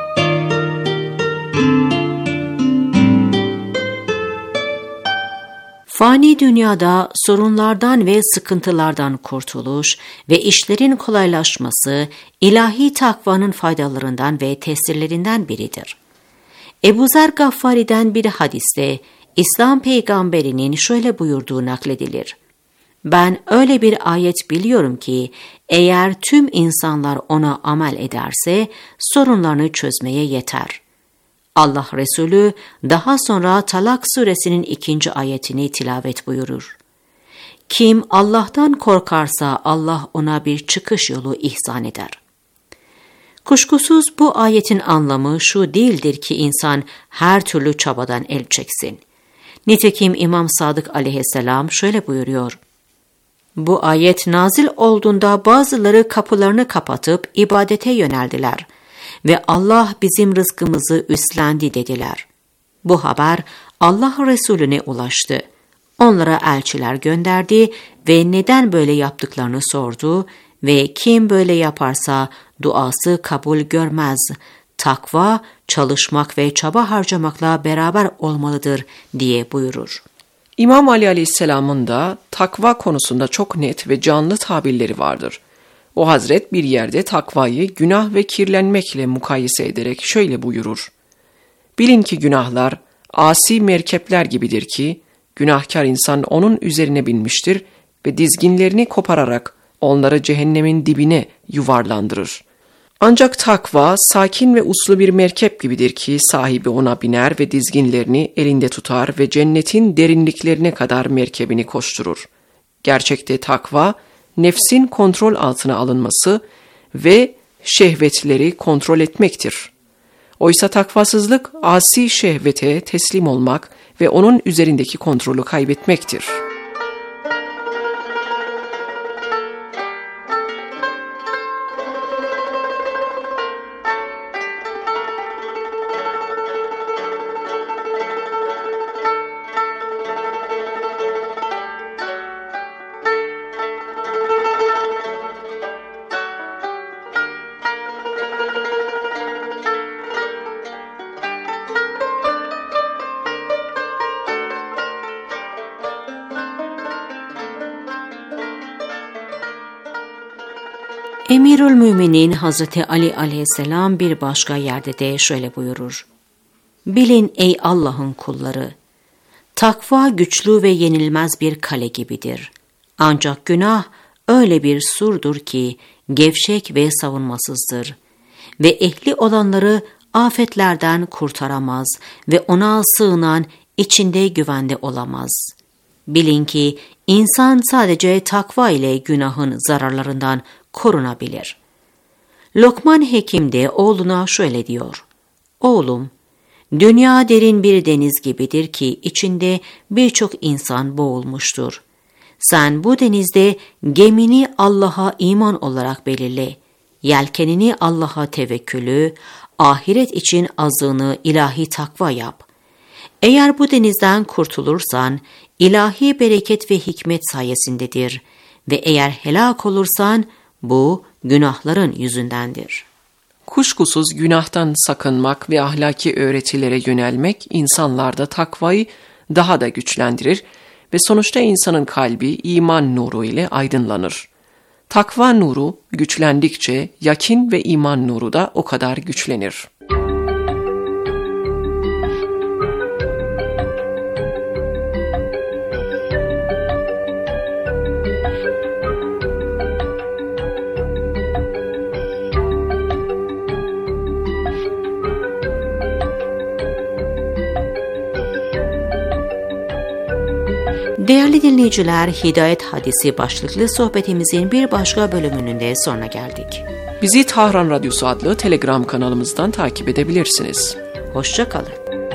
Fani dünyada sorunlardan ve sıkıntılardan kurtuluş ve işlerin kolaylaşması ilahi takvanın faydalarından ve tesirlerinden biridir. Ebu Zer Gaffari'den bir hadiste İslam peygamberinin şöyle buyurduğu nakledilir. Ben öyle bir ayet biliyorum ki eğer tüm insanlar ona amel ederse sorunlarını çözmeye yeter. Allah Resulü daha sonra Talak suresinin ikinci ayetini tilavet buyurur. Kim Allah'tan korkarsa Allah ona bir çıkış yolu ihsan eder. Kuşkusuz bu ayetin anlamı şu değildir ki insan her türlü çabadan el çeksin. Nitekim İmam Sadık aleyhisselam şöyle buyuruyor. Bu ayet nazil olduğunda bazıları kapılarını kapatıp ibadete yöneldiler ve Allah bizim rızkımızı üstlendi dediler. Bu haber Allah Resulüne ulaştı. Onlara elçiler gönderdi ve neden böyle yaptıklarını sordu ve kim böyle yaparsa duası kabul görmez. Takva, çalışmak ve çaba harcamakla beraber olmalıdır diye buyurur. İmam Ali Aleyhisselam'ın da takva konusunda çok net ve canlı tabirleri vardır. O hazret bir yerde takvayı günah ve kirlenmekle mukayese ederek şöyle buyurur. Bilin ki günahlar asi merkepler gibidir ki, günahkar insan onun üzerine binmiştir ve dizginlerini kopararak onları cehennemin dibine yuvarlandırır. Ancak takva sakin ve uslu bir merkep gibidir ki sahibi ona biner ve dizginlerini elinde tutar ve cennetin derinliklerine kadar merkebini koşturur. Gerçekte takva, nefsin kontrol altına alınması ve şehvetleri kontrol etmektir. Oysa takvasızlık, asi şehvete teslim olmak ve onun üzerindeki kontrolü kaybetmektir. Emirül Müminin Hazreti Ali aleyhisselam bir başka yerde de şöyle buyurur. Bilin ey Allah'ın kulları, takva güçlü ve yenilmez bir kale gibidir. Ancak günah öyle bir surdur ki gevşek ve savunmasızdır ve ehli olanları afetlerden kurtaramaz ve ona sığınan içinde güvende olamaz. Bilin ki insan sadece takva ile günahın zararlarından korunabilir. Lokman Hekim de oğluna şöyle diyor. Oğlum, dünya derin bir deniz gibidir ki içinde birçok insan boğulmuştur. Sen bu denizde gemini Allah'a iman olarak belirle. Yelkenini Allah'a tevekkülü, ahiret için azığını ilahi takva yap. Eğer bu denizden kurtulursan, ilahi bereket ve hikmet sayesindedir ve eğer helak olursan, bu günahların yüzündendir. Kuşkusuz günahtan sakınmak ve ahlaki öğretilere yönelmek insanlarda takvayı daha da güçlendirir ve sonuçta insanın kalbi iman nuru ile aydınlanır. Takva nuru güçlendikçe yakin ve iman nuru da o kadar güçlenir. Değerli dinleyiciler, Hidayet Hadisi başlıklı sohbetimizin bir başka bölümünün de sonuna geldik. Bizi Tahran Radyosu adlı Telegram kanalımızdan takip edebilirsiniz. Hoşça kalın.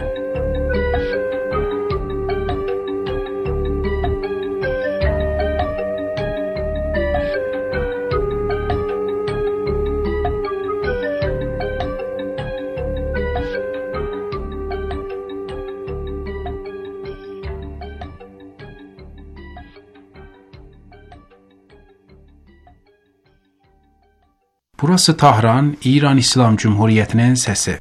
Burası Tahran, İran İslam Cumhuriyeti'nin sesi.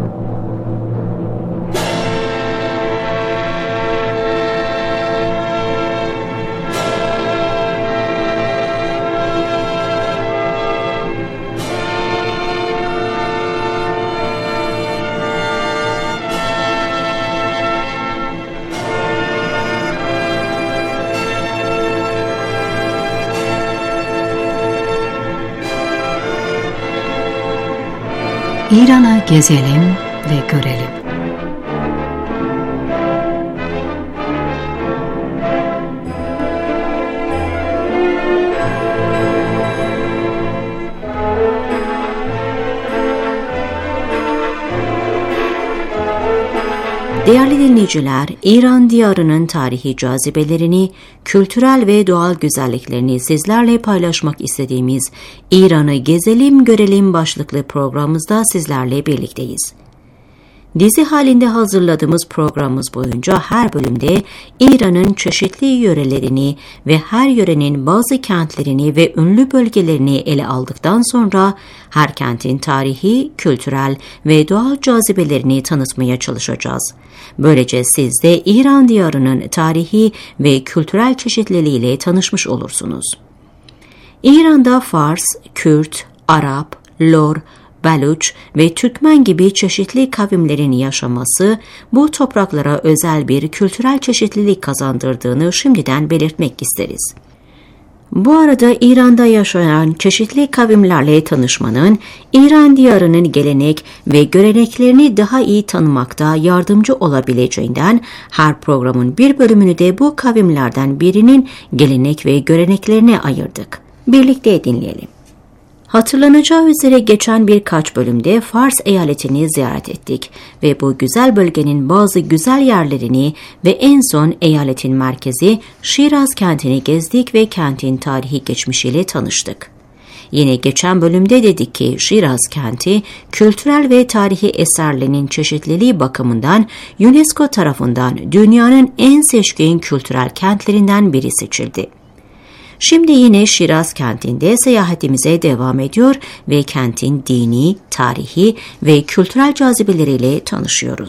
İran'a gezelim ve görelim. Değerli dinleyiciler, İran diyarının tarihi cazibelerini, kültürel ve doğal güzelliklerini sizlerle paylaşmak istediğimiz İran'ı gezelim görelim başlıklı programımızda sizlerle birlikteyiz. Dizi halinde hazırladığımız programımız boyunca her bölümde İran'ın çeşitli yörelerini ve her yörenin bazı kentlerini ve ünlü bölgelerini ele aldıktan sonra her kentin tarihi, kültürel ve doğal cazibelerini tanıtmaya çalışacağız. Böylece siz de İran diyarının tarihi ve kültürel çeşitliliğiyle tanışmış olursunuz. İran'da Fars, Kürt, Arap, Lor, Baluç ve Türkmen gibi çeşitli kavimlerin yaşaması bu topraklara özel bir kültürel çeşitlilik kazandırdığını şimdiden belirtmek isteriz. Bu arada İran'da yaşayan çeşitli kavimlerle tanışmanın, İran diyarının gelenek ve göreneklerini daha iyi tanımakta yardımcı olabileceğinden her programın bir bölümünü de bu kavimlerden birinin gelenek ve göreneklerine ayırdık. Birlikte dinleyelim. Hatırlanacağı üzere geçen birkaç bölümde Fars eyaletini ziyaret ettik ve bu güzel bölgenin bazı güzel yerlerini ve en son eyaletin merkezi Şiraz kentini gezdik ve kentin tarihi geçmişiyle tanıştık. Yine geçen bölümde dedik ki Şiraz kenti kültürel ve tarihi eserlerinin çeşitliliği bakımından UNESCO tarafından dünyanın en seçkin kültürel kentlerinden biri seçildi. Şimdi yine Şiraz kentinde seyahatimize devam ediyor ve kentin dini, tarihi ve kültürel cazibeleriyle tanışıyoruz.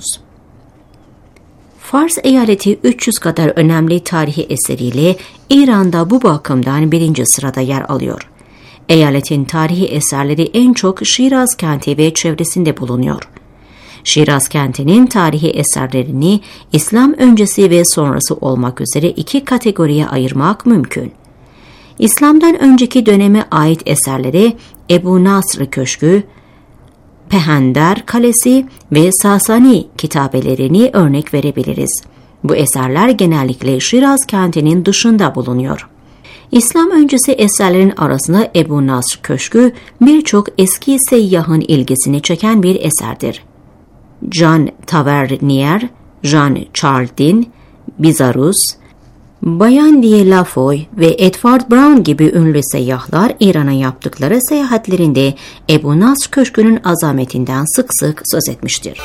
Fars eyaleti üç yüz kadar önemli tarihi eseriyle İran'da bu bakımdan birinci sırada yer alıyor. Eyaletin tarihi eserleri en çok Şiraz kenti ve çevresinde bulunuyor. Şiraz kentinin tarihi eserlerini İslam öncesi ve sonrası olmak üzere iki kategoriye ayırmak mümkün. İslam'dan önceki döneme ait eserleri Ebu Nasr Köşkü, Pehender Kalesi ve Sasani kitabelerini örnek verebiliriz. Bu eserler genellikle Şiraz kentinin dışında bulunuyor. İslam öncesi eserlerin arasında Ebu Nasr Köşkü birçok eski seyyahın ilgisini çeken bir eserdir. Jean Tavernier, Jean Chardin, Bizarus, Bayan de la Foy ve Edward Brown gibi ünlü seyyahlar İran'a yaptıkları seyahatlerinde Ebu Nasr Köşkü'nün azametinden sık sık söz etmiştir.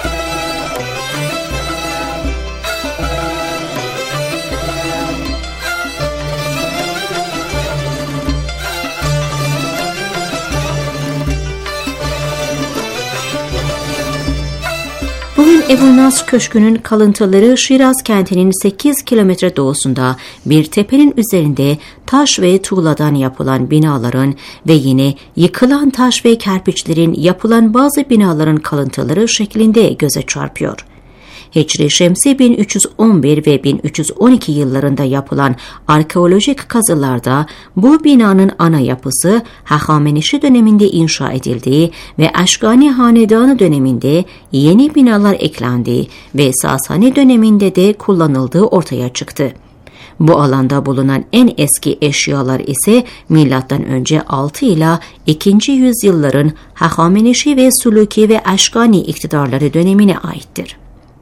Bugün Bugün Ebu Nasr Köşkü'nün kalıntıları Şiraz kentinin sekiz kilometre doğusunda bir tepenin üzerinde taş ve tuğladan yapılan binaların ve yine yıkılan taş ve kerpiçlerin yapılan bazı binaların kalıntıları şeklinde göze çarpıyor. Hicri Şemsi bin üç yüz on bir ve bin üç yüz on iki yıllarında yapılan arkeolojik kazılarda bu binanın ana yapısı Hahamenişi döneminde inşa edildiği ve Aşkani Hanedanı döneminde yeni binalar eklendiği ve Sasani döneminde de kullanıldığı ortaya çıktı. Bu alanda bulunan en eski eşyalar ise milattan önce altı ila ikinci yüzyılların Hahamenişi ve Suluki ve Aşkani iktidarları dönemine aittir.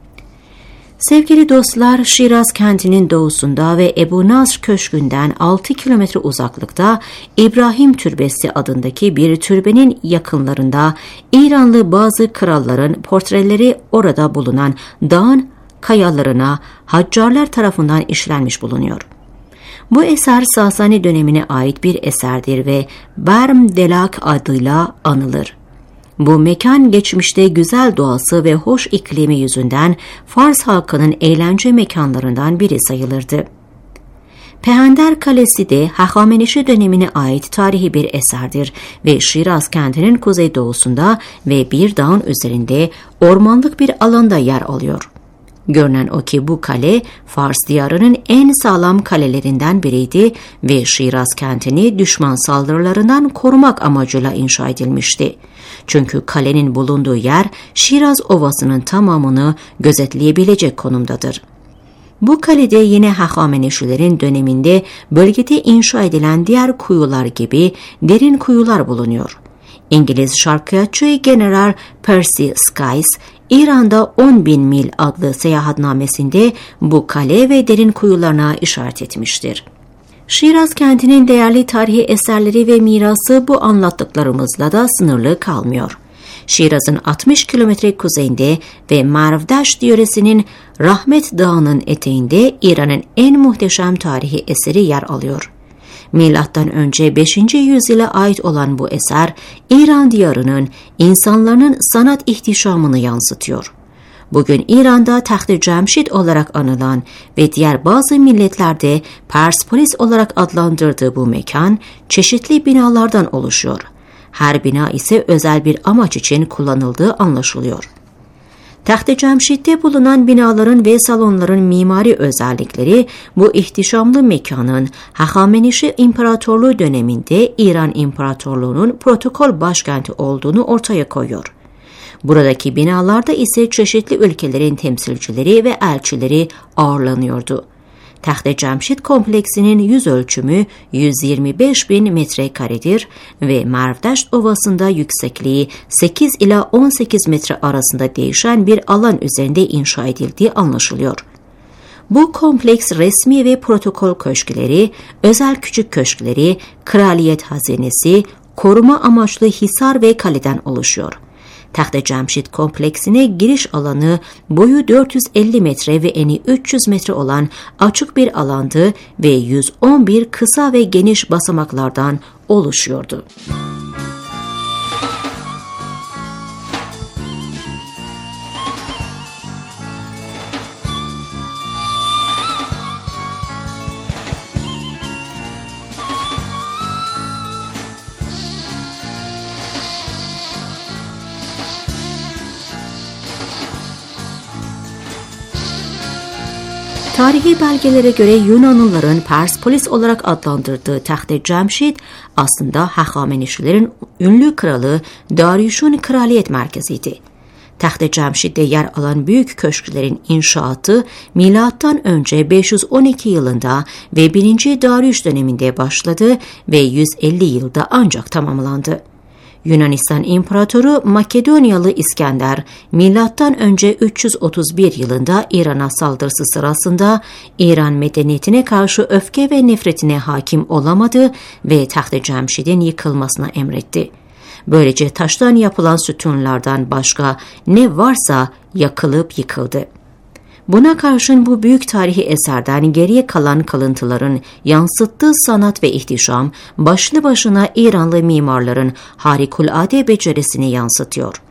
Sevgili dostlar, Şiraz kentinin doğusunda ve Ebu Nasr Köşkü'nden altı kilometre uzaklıkta İbrahim Türbesi adındaki bir türbenin yakınlarında İranlı bazı kralların portreleri orada bulunan dağın kayalarına haccarlar tarafından işlenmiş bulunuyor. Bu eser Sasani dönemine ait bir eserdir ve Berm Delak adıyla anılır. Bu mekan geçmişte güzel doğası ve hoş iklimi yüzünden Fars halkının eğlence mekanlarından biri sayılırdı. Pehender Kalesi de Hahamenişi dönemine ait tarihi bir eserdir ve Şiraz kentinin kuzeydoğusunda ve bir dağın üzerinde ormanlık bir alanda yer alıyor. Görünen o ki bu kale Fars diyarının en sağlam kalelerinden biriydi ve Şiraz kentini düşman saldırılarından korumak amacıyla inşa edilmişti. Çünkü kalenin bulunduğu yer Şiraz Ovası'nın tamamını gözetleyebilecek konumdadır. Bu kalede yine Hahamenişilerin döneminde bölgede inşa edilen diğer kuyular gibi derin kuyular bulunuyor. İngiliz şarkıyatçı General Percy Sykes, İran'da on bin mil adlı seyahatnamesinde bu kale ve derin kuyularına işaret etmiştir. Şiraz kentinin değerli tarihi eserleri ve mirası bu anlattıklarımızla da sınırlı kalmıyor. Şiraz'ın altmış kilometre kuzeyinde ve Marvdaşt yöresinin Rahmet Dağı'nın eteğinde İran'ın en muhteşem tarihi eseri yer alıyor. Milattan önce beşinci yüzyıla ait olan bu eser, İran diyarının insanların sanat ihtişamını yansıtıyor. Bugün İran'da Taht-ı Cemşid olarak anılan ve diğer bazı milletlerde Persepolis olarak adlandırdığı bu mekan, çeşitli binalardan oluşuyor. Her bina ise özel bir amaç için kullanıldığı anlaşılıyor. Taht-ı Cemşid'de bulunan binaların ve salonların mimari özellikleri bu ihtişamlı mekanın Hahamenişi İmparatorluğu döneminde İran İmparatorluğu'nun protokol başkenti olduğunu ortaya koyuyor. Buradaki binalarda ise çeşitli ülkelerin temsilcileri ve elçileri ağırlanıyordu. Taht-ı Cemşid kompleksinin yüz ölçümü yüz yirmi beş bin metrekaredir ve Marvdaşt Ovası'nda yüksekliği sekiz ila on sekiz metre arasında değişen bir alan üzerinde inşa edildiği anlaşılıyor. Bu kompleks resmi ve protokol köşkleri, özel küçük köşkleri, kraliyet hazinesi, koruma amaçlı hisar ve kaleden oluşuyor. Taht-ı Cemşid kompleksine giriş alanı boyu dört yüz elli metre ve eni üç yüz metre olan açık bir alandı ve yüz on bir kısa ve geniş basamaklardan oluşuyordu. Tarihi belgelere göre Yunanlıların Persepolis olarak adlandırdığı Taht-ı Cemşid aslında Hahamenişilerin ünlü kralı Darius'un kraliyet merkeziydi. Taht-ı Cemşid'de yer alan büyük köşklerin inşaatı milattan önce beş yüz on iki yılında ve birinci Darius döneminde başladı ve yüz elli yılda ancak tamamlandı. Yunanistan İmparatoru Makedonyalı İskender, milattan önce üç yüz otuz bir yılında İran'a saldırısı sırasında İran medeniyetine karşı öfke ve nefretine hakim olamadı ve Taht-ı Cemşid'in yıkılmasına emretti. Böylece taştan yapılan sütunlardan başka ne varsa yakılıp yıkıldı. Buna karşın bu büyük tarihi eserden geriye kalan kalıntıların yansıttığı sanat ve ihtişam başlı başına İranlı mimarların harikulade becerisini yansıtıyor.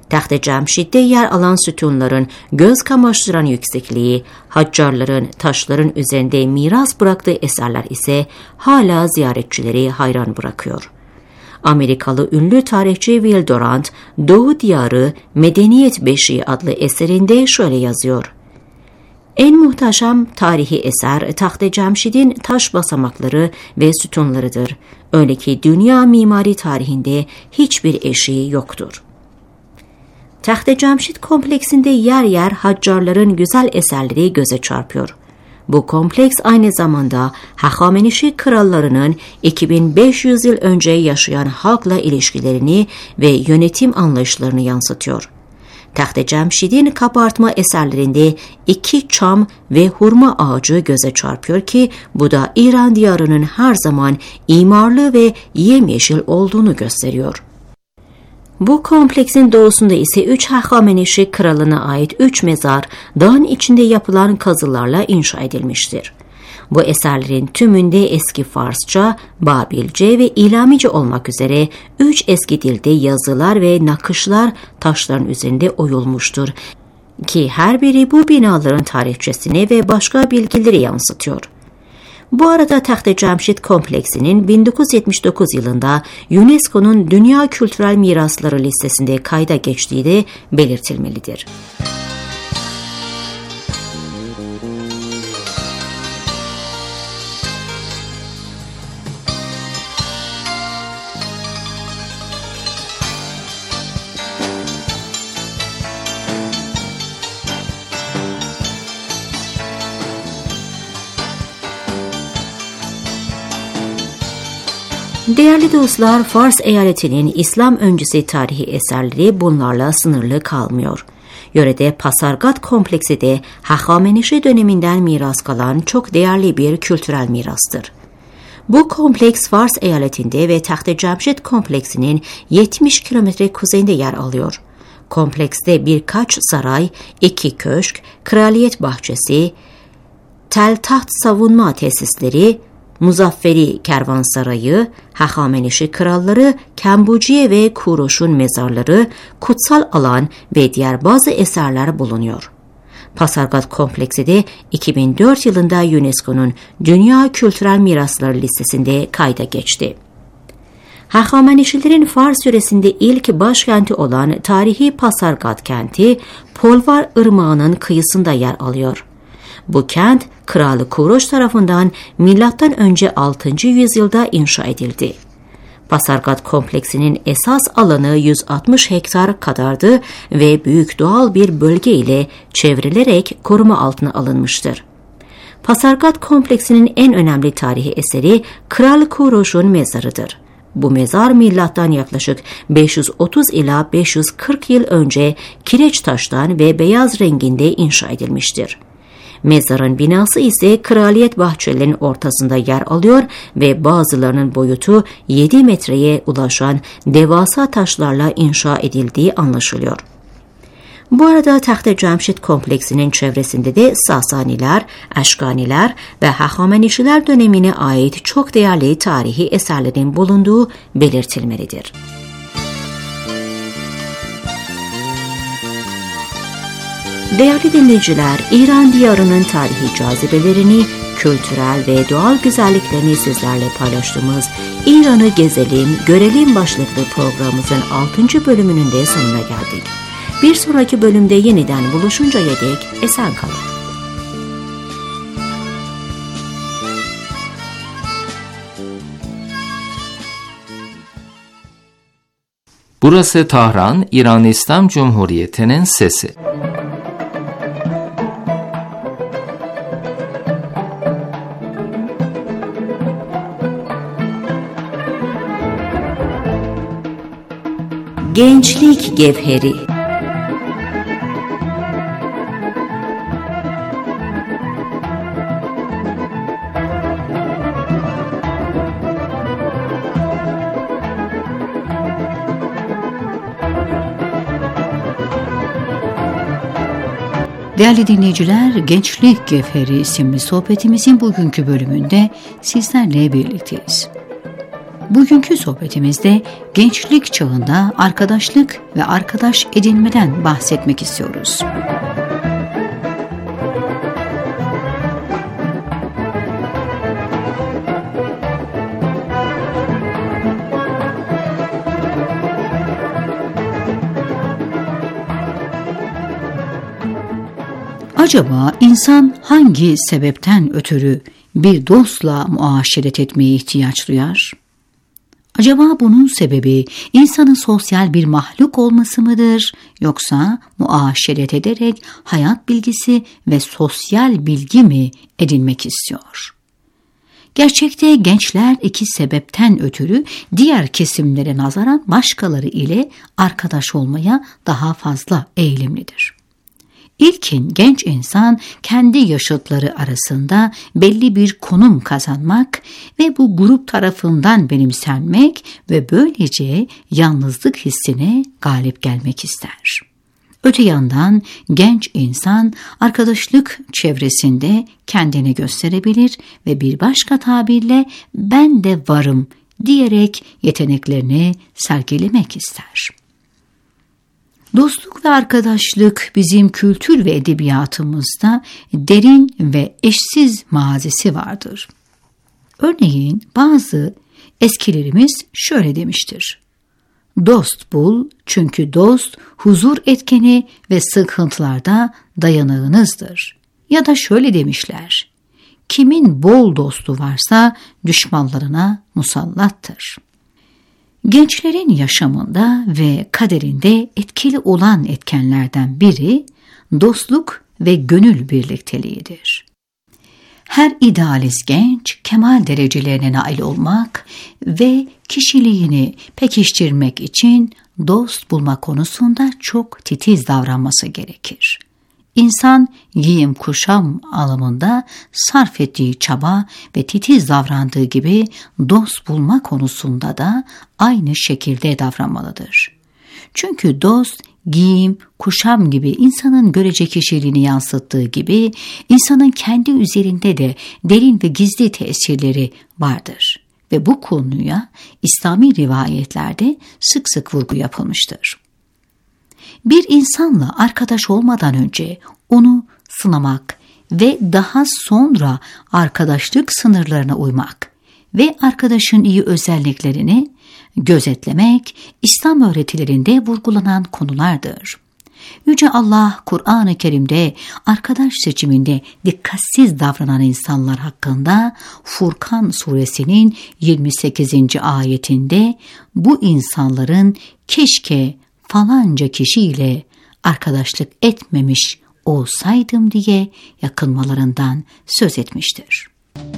Taht-ı Cemşid'de yer alan sütunların göz kamaştıran yüksekliği, haccarların taşların üzerinde miras bıraktığı eserler ise hala ziyaretçileri hayran bırakıyor. Amerikalı ünlü tarihçi Will Durant, Doğu Diyarı Medeniyet Beşiği adlı eserinde şöyle yazıyor. En muhteşem tarihi eser Taht-ı Cemşid'in taş basamakları ve sütunlarıdır. Öyle ki dünya mimari tarihinde hiçbir eşiği yoktur. Taht-ı Cemşid kompleksinde yer yer haccarların güzel eserleri göze çarpıyor. Bu kompleks aynı zamanda Hahamenişi krallarının iki bin beş yüz yıl önce yaşayan halkla ilişkilerini ve yönetim anlayışlarını yansıtıyor. Taht-ı Cemşid'in kabartma eserlerinde iki çam ve hurma ağacı göze çarpıyor ki bu da İran diyarının her zaman imarlı ve yemyeşil olduğunu gösteriyor. Bu kompleksin doğusunda ise üç Hahamenişi kralına ait üç mezar dağın içinde yapılan kazılarla inşa edilmiştir. Bu eserlerin tümünde eski Farsça, Babilce ve İlamice olmak üzere üç eski dilde yazılar ve nakışlar taşların üzerinde oyulmuştur ki her biri bu binaların tarihçesini ve başka bilgileri yansıtıyor. Bu arada Taht-ı Cemşid kompleksinin bin dokuz yüz yetmiş dokuz yılında UNESCO'nun Dünya Kültürel Mirasları listesinde kayda geçtiği de belirtilmelidir. Değerli dostlar, Fars eyaletinin İslam öncesi tarihi eserleri bunlarla sınırlı kalmıyor. Yörede Pasargad kompleksi de Hahamenişi döneminden miras kalan çok değerli bir kültürel mirastır. Bu kompleks Fars eyaletinde ve Taht-ı Cemşid kompleksinin yetmiş kilometre kuzeyinde yer alıyor. Komplekste birkaç saray, iki köşk, kraliyet bahçesi, tel taht savunma tesisleri, Muzafferi Kervansarayı, Hahamenişi kralları, Kembuciye ve Kuroş'un mezarları, kutsal alan ve diğer bazı eserler bulunuyor. Pasargad kompleksi de iki bin dört yılında UNESCO'nun Dünya Kültürel Mirasları listesinde kayda geçti. Hahamenişilerin Fars yöresinde ilk başkenti olan tarihi Pasargad kenti, Polvar Irmağı'nın kıyısında yer alıyor. Bu kent, Kralı Kuroş tarafından milattan önce altıncı yüzyılda inşa edildi. Pasargad kompleksinin esas alanı yüz altmış hektar kadardı ve büyük doğal bir bölge ile çevrilerek koruma altına alınmıştır. Pasargad kompleksinin en önemli tarihi eseri Kral Kuroş'un mezarıdır. Bu mezar milattan yaklaşık beş yüz otuz ila beş yüz kırk yıl önce kireç taştan ve beyaz renginde inşa edilmiştir. Mezarın binası ise kraliyet bahçelerinin ortasında yer alıyor ve bazılarının boyutu yedi metreye ulaşan devasa taşlarla inşa edildiği anlaşılıyor. Bu arada Taht-ı Cemşid kompleksinin çevresinde de Sasaniler, Eşkaniler ve Hahamenişiler dönemine ait çok değerli tarihi eserlerin bulunduğu belirtilmelidir. Değerli dinleyiciler, İran diyarının tarihi cazibelerini, kültürel ve doğal güzelliklerini sizlerle paylaştığımız İran'ı gezelim, görelim başlıklı programımızın altıncı bölümünün de sonuna geldik. Bir sonraki bölümde yeniden buluşuncaya dek esen kalın. Burası Tahran, İran İslam Cumhuriyeti'nin sesi. Gençlik Gevheri. Değerli dinleyiciler, Gençlik Gevheri isimli sohbetimizin bugünkü bölümünde sizlerle birlikteyiz. Bugünkü sohbetimizde gençlik çağında arkadaşlık ve arkadaş edinmeden bahsetmek istiyoruz. Acaba insan hangi sebepten ötürü bir dostla muaşeret etmeye ihtiyaç duyar? Acaba bunun sebebi insanın sosyal bir mahluk olması mıdır, yoksa muaşeret ederek hayat bilgisi ve sosyal bilgi mi edinmek istiyor? Gerçekte gençler iki sebepten ötürü diğer kesimlere nazaran başkaları ile arkadaş olmaya daha fazla eğilimlidir. İlkin genç insan kendi yaşıtları arasında belli bir konum kazanmak ve bu grup tarafından benimsenmek ve böylece yalnızlık hissine galip gelmek ister. Öte yandan genç insan arkadaşlık çevresinde kendini gösterebilir ve bir başka tabirle ben de varım diyerek yeteneklerini sergilemek ister. Dostluk ve arkadaşlık bizim kültür ve edebiyatımızda derin ve eşsiz mazisi vardır. Örneğin bazı eskilerimiz şöyle demiştir: dost bul, çünkü dost huzur etkeni ve sıkıntılarda dayanağınızdır. Ya da şöyle demişler: kimin bol dostu varsa düşmanlarına musallattır. Gençlerin yaşamında ve kaderinde etkili olan etkenlerden biri dostluk ve gönül birlikteliğidir. Her idealist genç kemal derecelerine nail olmak ve kişiliğini pekiştirmek için dost bulma konusunda çok titiz davranması gerekir. İnsan giyim kuşam alımında sarf ettiği çaba ve titiz davrandığı gibi dost bulma konusunda da aynı şekilde davranmalıdır. Çünkü dost giyim, kuşam gibi insanın görece kişiliğini yansıttığı gibi insanın kendi üzerinde de derin ve gizli tesirleri vardır. Ve bu konuya İslami rivayetlerde sık sık vurgu yapılmıştır. Bir insanla arkadaş olmadan önce onu sınamak ve daha sonra arkadaşlık sınırlarına uymak ve arkadaşın iyi özelliklerini gözetlemek İslam öğretilerinde vurgulanan konulardır. Yüce Allah Kur'an-ı Kerim'de arkadaş seçiminde dikkatsiz davranan insanlar hakkında Furkan suresinin yirmi sekizinci ayetinde bu insanların keşke falanca kişiyle arkadaşlık etmemiş olsaydım diye yakınmalarından söz etmiştir.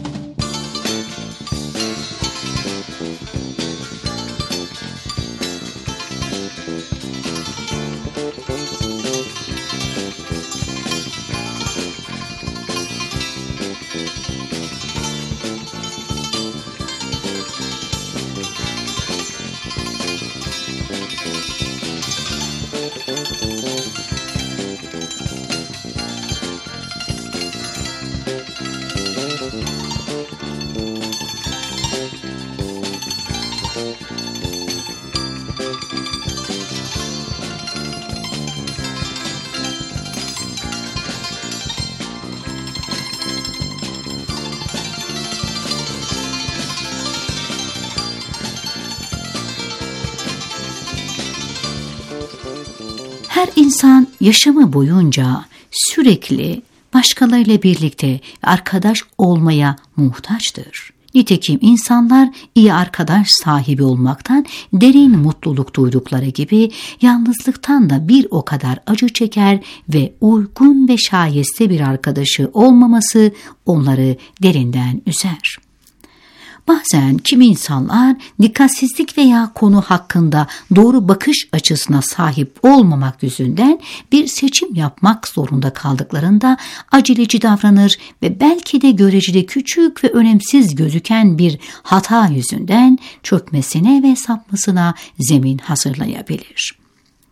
Her insan yaşamı boyunca sürekli başkalarıyla birlikte arkadaş olmaya muhtaçtır. Nitekim insanlar iyi arkadaş sahibi olmaktan derin mutluluk duydukları gibi yalnızlıktan da bir o kadar acı çeker ve uygun ve şayeste bir arkadaşı olmaması onları derinden üzer. Bazen kimi insanlar dikkatsizlik veya konu hakkında doğru bakış açısına sahip olmamak yüzünden bir seçim yapmak zorunda kaldıklarında aceleci davranır ve belki de göreceli küçük ve önemsiz gözüken bir hata yüzünden çökmesine ve sapmasına zemin hazırlayabilir.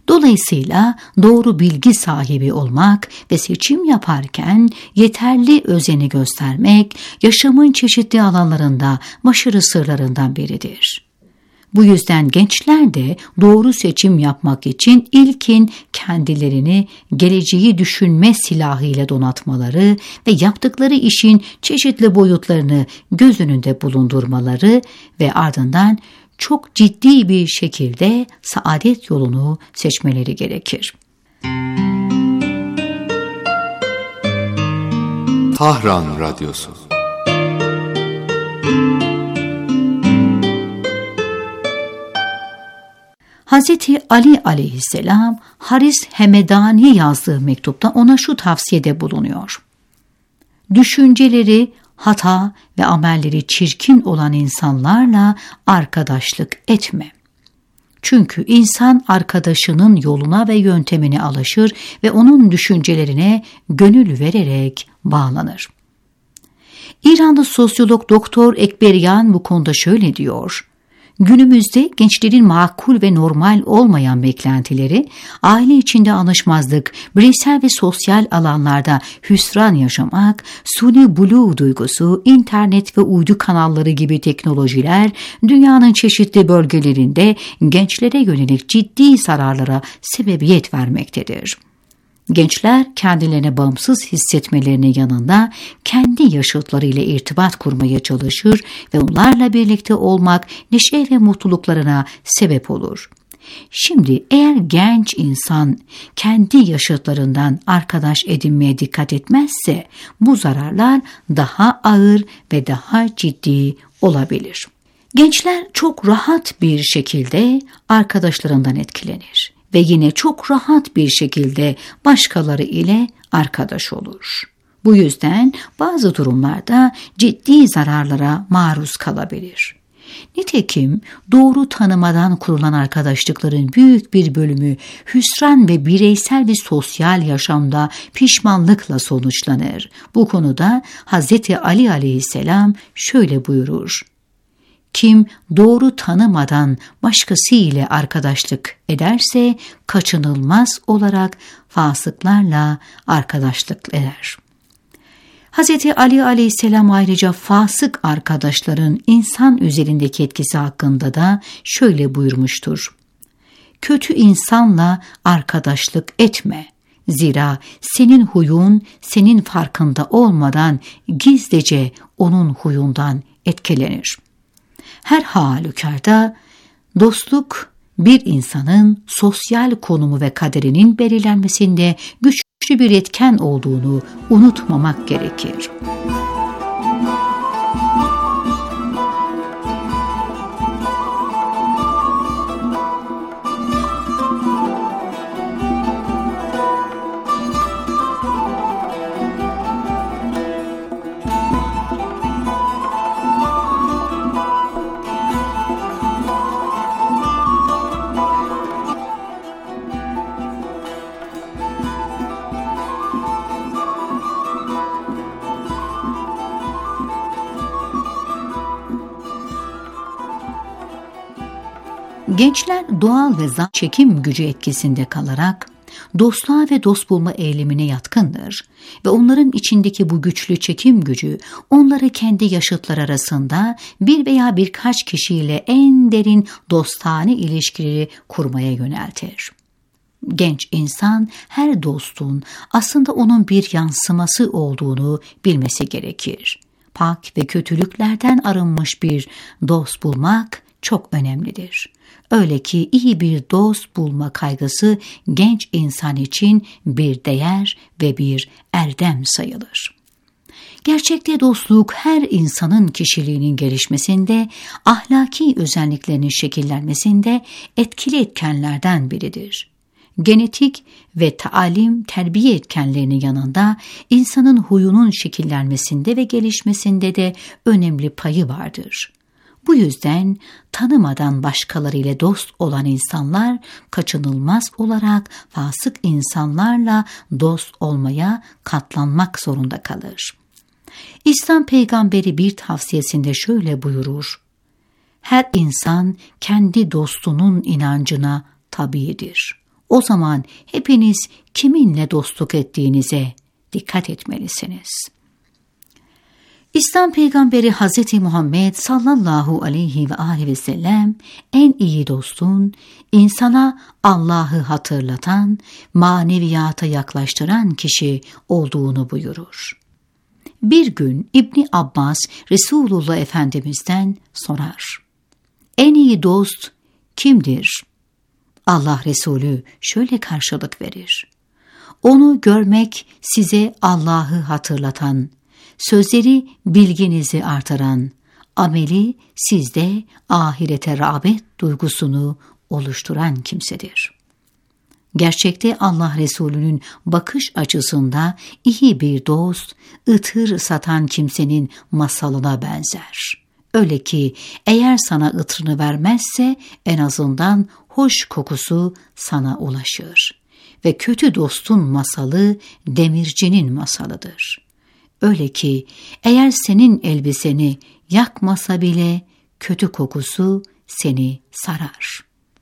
Dolayısıyla doğru bilgi sahibi olmak ve seçim yaparken yeterli özeni göstermek yaşamın çeşitli alanlarında başarı sırlarından biridir. Bu yüzden gençler de doğru seçim yapmak için ilkin kendilerini geleceği düşünme silahıyla donatmaları ve yaptıkları işin çeşitli boyutlarını göz önünde bulundurmaları ve ardından çok ciddi bir şekilde saadet yolunu seçmeleri gerekir. Tahran Radyosu. Hazreti Ali aleyhisselam Haris Hemedani yazdığı mektupta ona şu tavsiyede bulunuyor. Düşünceleri hata ve amelleri çirkin olan insanlarla arkadaşlık etme. Çünkü insan arkadaşının yoluna ve yöntemine alışır ve onun düşüncelerine gönül vererek bağlanır. İranlı sosyolog Doktor Ekberyan bu konuda şöyle diyor: günümüzde gençlerin makul ve normal olmayan beklentileri, aile içinde anlaşmazlık, bireysel ve sosyal alanlarda hüsran yaşamak, suni blue duygusu, internet ve uydu kanalları gibi teknolojiler dünyanın çeşitli bölgelerinde gençlere yönelik ciddi zararlara sebebiyet vermektedir. Gençler kendilerine bağımsız hissetmelerinin yanında kendi yaşıtlarıyla irtibat kurmaya çalışır ve onlarla birlikte olmak neşe ve mutluluklarına sebep olur. Şimdi eğer genç insan kendi yaşıtlarından arkadaş edinmeye dikkat etmezse bu zararlar daha ağır ve daha ciddi olabilir. Gençler çok rahat bir şekilde arkadaşlarından etkilenir ve yine çok rahat bir şekilde başkaları ile arkadaş olur. Bu yüzden bazı durumlarda ciddi zararlara maruz kalabilir. Nitekim doğru tanımadan kurulan arkadaşlıkların büyük bir bölümü hüsran ve bireysel ve sosyal yaşamda pişmanlıkla sonuçlanır. Bu konuda Hazreti Ali aleyhisselam şöyle buyurur: kim doğru tanımadan başkası ile arkadaşlık ederse kaçınılmaz olarak fasıklarla arkadaşlık eder. Hazreti Ali aleyhisselam ayrıca fasık arkadaşların insan üzerindeki etkisi hakkında da şöyle buyurmuştur: kötü insanla arkadaşlık etme. Zira senin huyun senin farkında olmadan gizlice onun huyundan etkilenir. Her halükarda dostluk bir insanın sosyal konumu ve kaderinin belirlenmesinde güçlü bir etken olduğunu unutmamak gerekir. Gençler doğal ve zat çekim gücü etkisinde kalarak dostluğa ve dost bulma eğilimine yatkındır ve onların içindeki bu güçlü çekim gücü onları kendi yaşıtlar arasında bir veya birkaç kişiyle en derin dostane ilişkileri kurmaya yöneltir. Genç insan her dostun aslında onun bir yansıması olduğunu bilmesi gerekir. Pak ve kötülüklerden arınmış bir dost bulmak çok önemlidir. Öyle ki iyi bir dost bulma kaygısı genç insan için bir değer ve bir erdem sayılır. Gerçekte dostluk her insanın kişiliğinin gelişmesinde, ahlaki özelliklerinin şekillenmesinde etkili etkenlerden biridir. Genetik ve taalim, terbiye etkenlerinin yanında insanın huyunun şekillenmesinde ve gelişmesinde de önemli payı vardır. Bu yüzden tanımadan başkalarıyla dost olan insanlar kaçınılmaz olarak fasık insanlarla dost olmaya katlanmak zorunda kalır. İslam peygamberi bir tavsiyesinde şöyle buyurur: her insan kendi dostunun inancına tabiidir. O zaman hepiniz kiminle dostluk ettiğinize dikkat etmelisiniz. İslam peygamberi Hazreti Muhammed sallallahu aleyhi ve aleyhi ve sellem en iyi dostun, insana Allah'ı hatırlatan, maneviyata yaklaştıran kişi olduğunu buyurur. Bir gün İbni Abbas Resulullah Efendimiz'den sorar. En iyi dost kimdir? Allah Resulü şöyle karşılık verir. Onu görmek size Allah'ı hatırlatan, sözleri bilginizi artıran, ameli sizde ahirete rağbet duygusunu oluşturan kimsedir. Gerçekte Allah Resulü'nün bakış açısında iyi bir dost, ıtır satan kimsenin masalına benzer. Öyle ki eğer sana ıtrını vermezse en azından hoş kokusu sana ulaşır. Ve kötü dostun masalı demircinin masalıdır. Öyle ki eğer senin elbiseni yakmasa bile kötü kokusu seni sarar.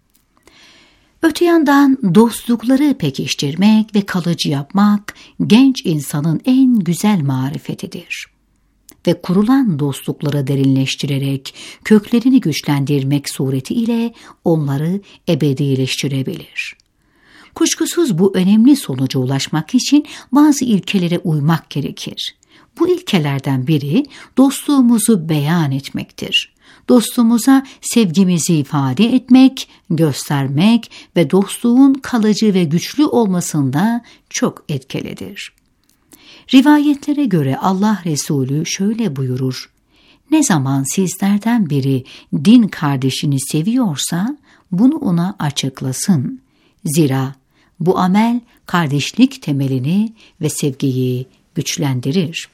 Öte yandan dostlukları pekiştirmek ve kalıcı yapmak genç insanın en güzel marifetidir. Ve kurulan dostlukları derinleştirerek köklerini güçlendirmek suretiyle onları ebedileştirebilir. Kuşkusuz bu önemli sonuca ulaşmak için bazı ilkelere uymak gerekir. Bu ilkelerden biri dostluğumuzu beyan etmektir. Dostluğumuza sevgimizi ifade etmek, göstermek ve dostluğun kalıcı ve güçlü olmasında çok etkilidir. Rivayetlere göre Allah Resulü şöyle buyurur. Ne zaman sizlerden biri din kardeşini seviyorsa bunu ona açıklasın. Zira bu amel kardeşlik temelini ve sevgiyi güçlendirir.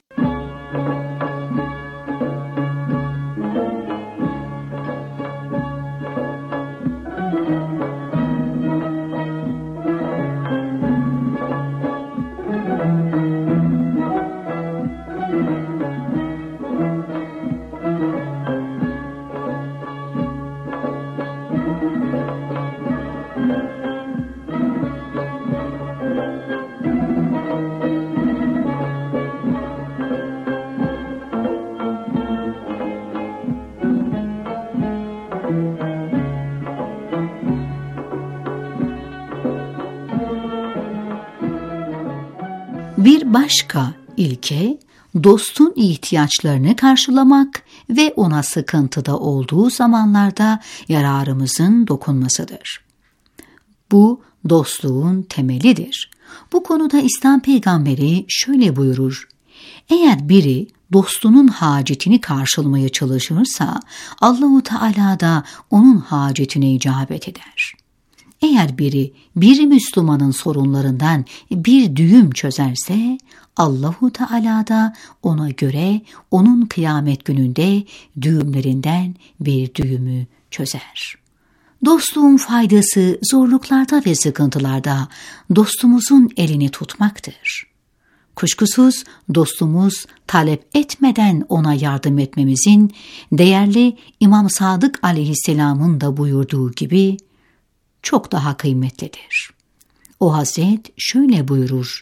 Bir başka ilke, dostun ihtiyaçlarını karşılamak ve ona sıkıntıda olduğu zamanlarda yararımızın dokunmasıdır. Bu dostluğun temelidir. Bu konuda İslam peygamberi şöyle buyurur. Eğer biri dostunun hacetini karşılamaya çalışırsa Allah-u Teala da onun hacetine icabet eder. Eğer biri bir Müslümanın sorunlarından bir düğüm çözerse Allah-u Teala da ona göre onun kıyamet gününde düğümlerinden bir düğümü çözer. Dostluğun faydası zorluklarda ve sıkıntılarda dostumuzun elini tutmaktır. Kuşkusuz dostumuz talep etmeden ona yardım etmemizin değerli İmam Sadık aleyhisselamın da buyurduğu gibi çok daha kıymetlidir. O Hazret şöyle buyurur.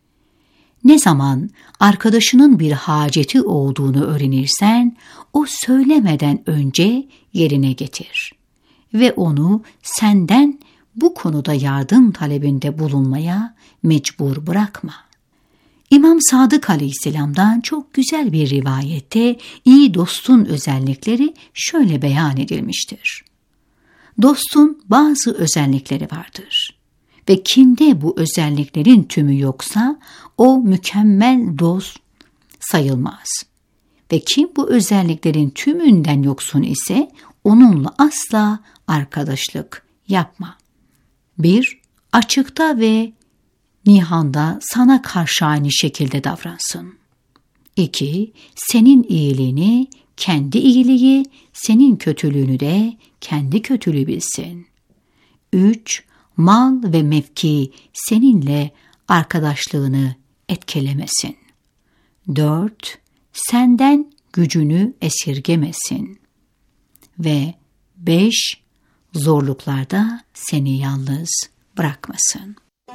Ne zaman arkadaşının bir haceti olduğunu öğrenirsen, o söylemeden önce yerine getir ve onu senden bu konuda yardım talebinde bulunmaya mecbur bırakma. İmam Sadık Aleyhisselam'dan çok güzel bir rivayette iyi dostun özellikleri şöyle beyan edilmiştir. Dostun bazı özellikleri vardır ve kimde bu özelliklerin tümü yoksa o mükemmel dost sayılmaz. Ve kim bu özelliklerin tümünden yoksun ise onunla asla arkadaşlık yapma. bir Açıkta ve nihanda sana karşı aynı şekilde davransın. iki Senin iyiliğini kendi iyiliği, senin kötülüğünü de kendi kötülüğü bilsin. üç Mal ve mevki seninle arkadaşlığını etkilemesin. dört Senden gücünü esirgemesin. Ve beş Zorluklarda seni yalnız bırakmasın.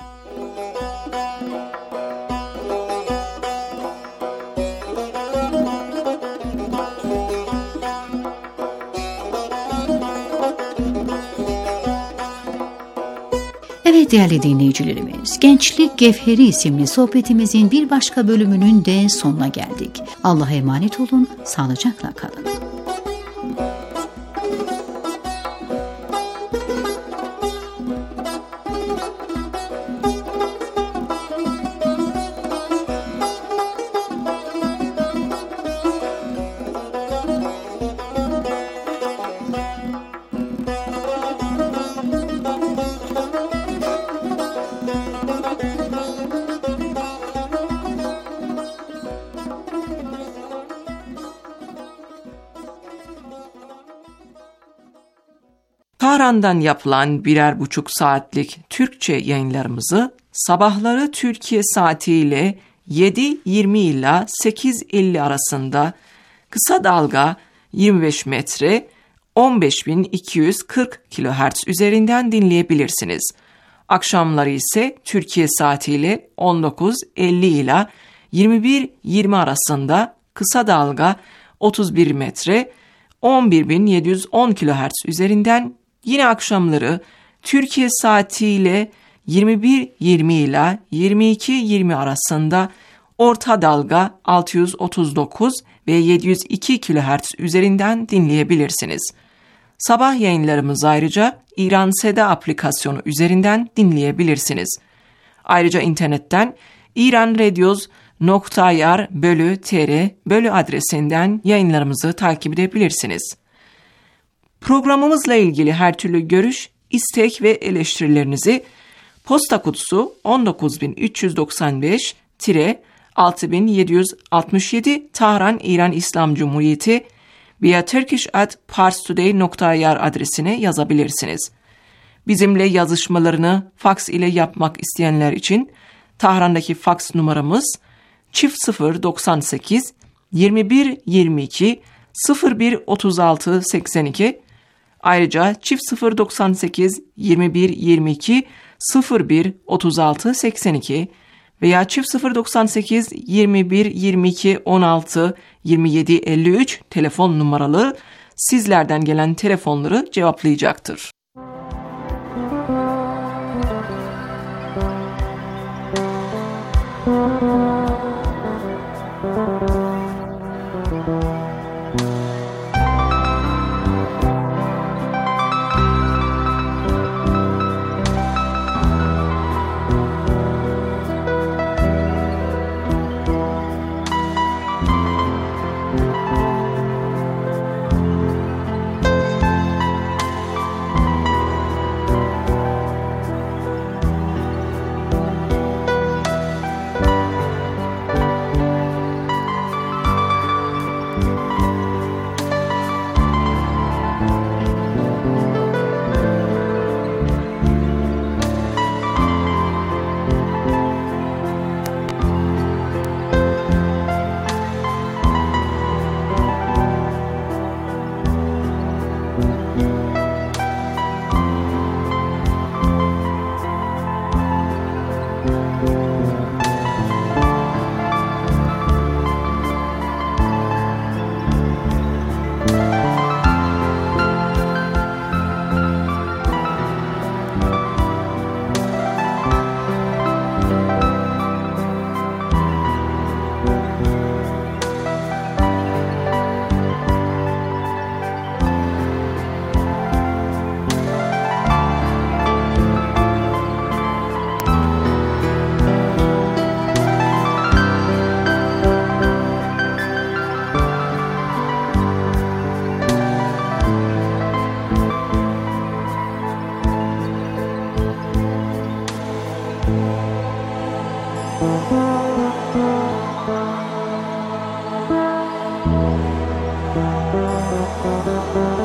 Evet değerli dinleyicilerimiz, Gençlik Gevheri isimli sohbetimizin bir başka bölümünün de sonuna geldik. Allah'a emanet olun, sağlıcakla kalın. Tahran'dan yapılan birer buçuk saatlik Türkçe yayınlarımızı sabahları Türkiye saatiyle yedi yirmi ila sekiz elli arasında kısa dalga yirmi beş metre on beş bin iki yüz kırk kilohertz üzerinden dinleyebilirsiniz. Akşamları ise Türkiye saatiyle on dokuz elli ila yirmi bir yirmi arasında kısa dalga otuz bir metre on bir bin yedi yüz on kilohertz üzerinden, yine akşamları Türkiye saatiyle yirmi bir yirmi ila yirmi iki yirmi arasında orta dalga altı yüz otuz dokuz ve yedi yüz iki kilohertz üzerinden dinleyebilirsiniz. Sabah yayınlarımızı ayrıca İran Seda aplikasyonu üzerinden dinleyebilirsiniz. Ayrıca internetten iranradios nokta i r bölü tr bölü adresinden yayınlarımızı takip edebilirsiniz. Programımızla ilgili her türlü görüş, istek ve eleştirilerinizi posta kutusu on dokuz bin üç yüz doksan beş altı bin yedi yüz altmış yedi Tahran İran İslam Cumhuriyeti via turkish at parstoday nokta i r adresine yazabilirsiniz. Bizimle yazışmalarını faks ile yapmak isteyenler için Tahran'daki faks numaramız çift sıfır doksan sekiz yirmi bir yirmi iki sıfır bir otuz altı seksen iki, ayrıca çift sıfır doksan sekiz yirmi bir yirmi iki sıfır bir otuz altı seksen iki veya çift sıfır doksan sekiz yirmi bir yirmi iki on altı yirmi yedi elli üç telefon numaralı sizlerden gelen telefonları cevaplayacaktır. Thank you.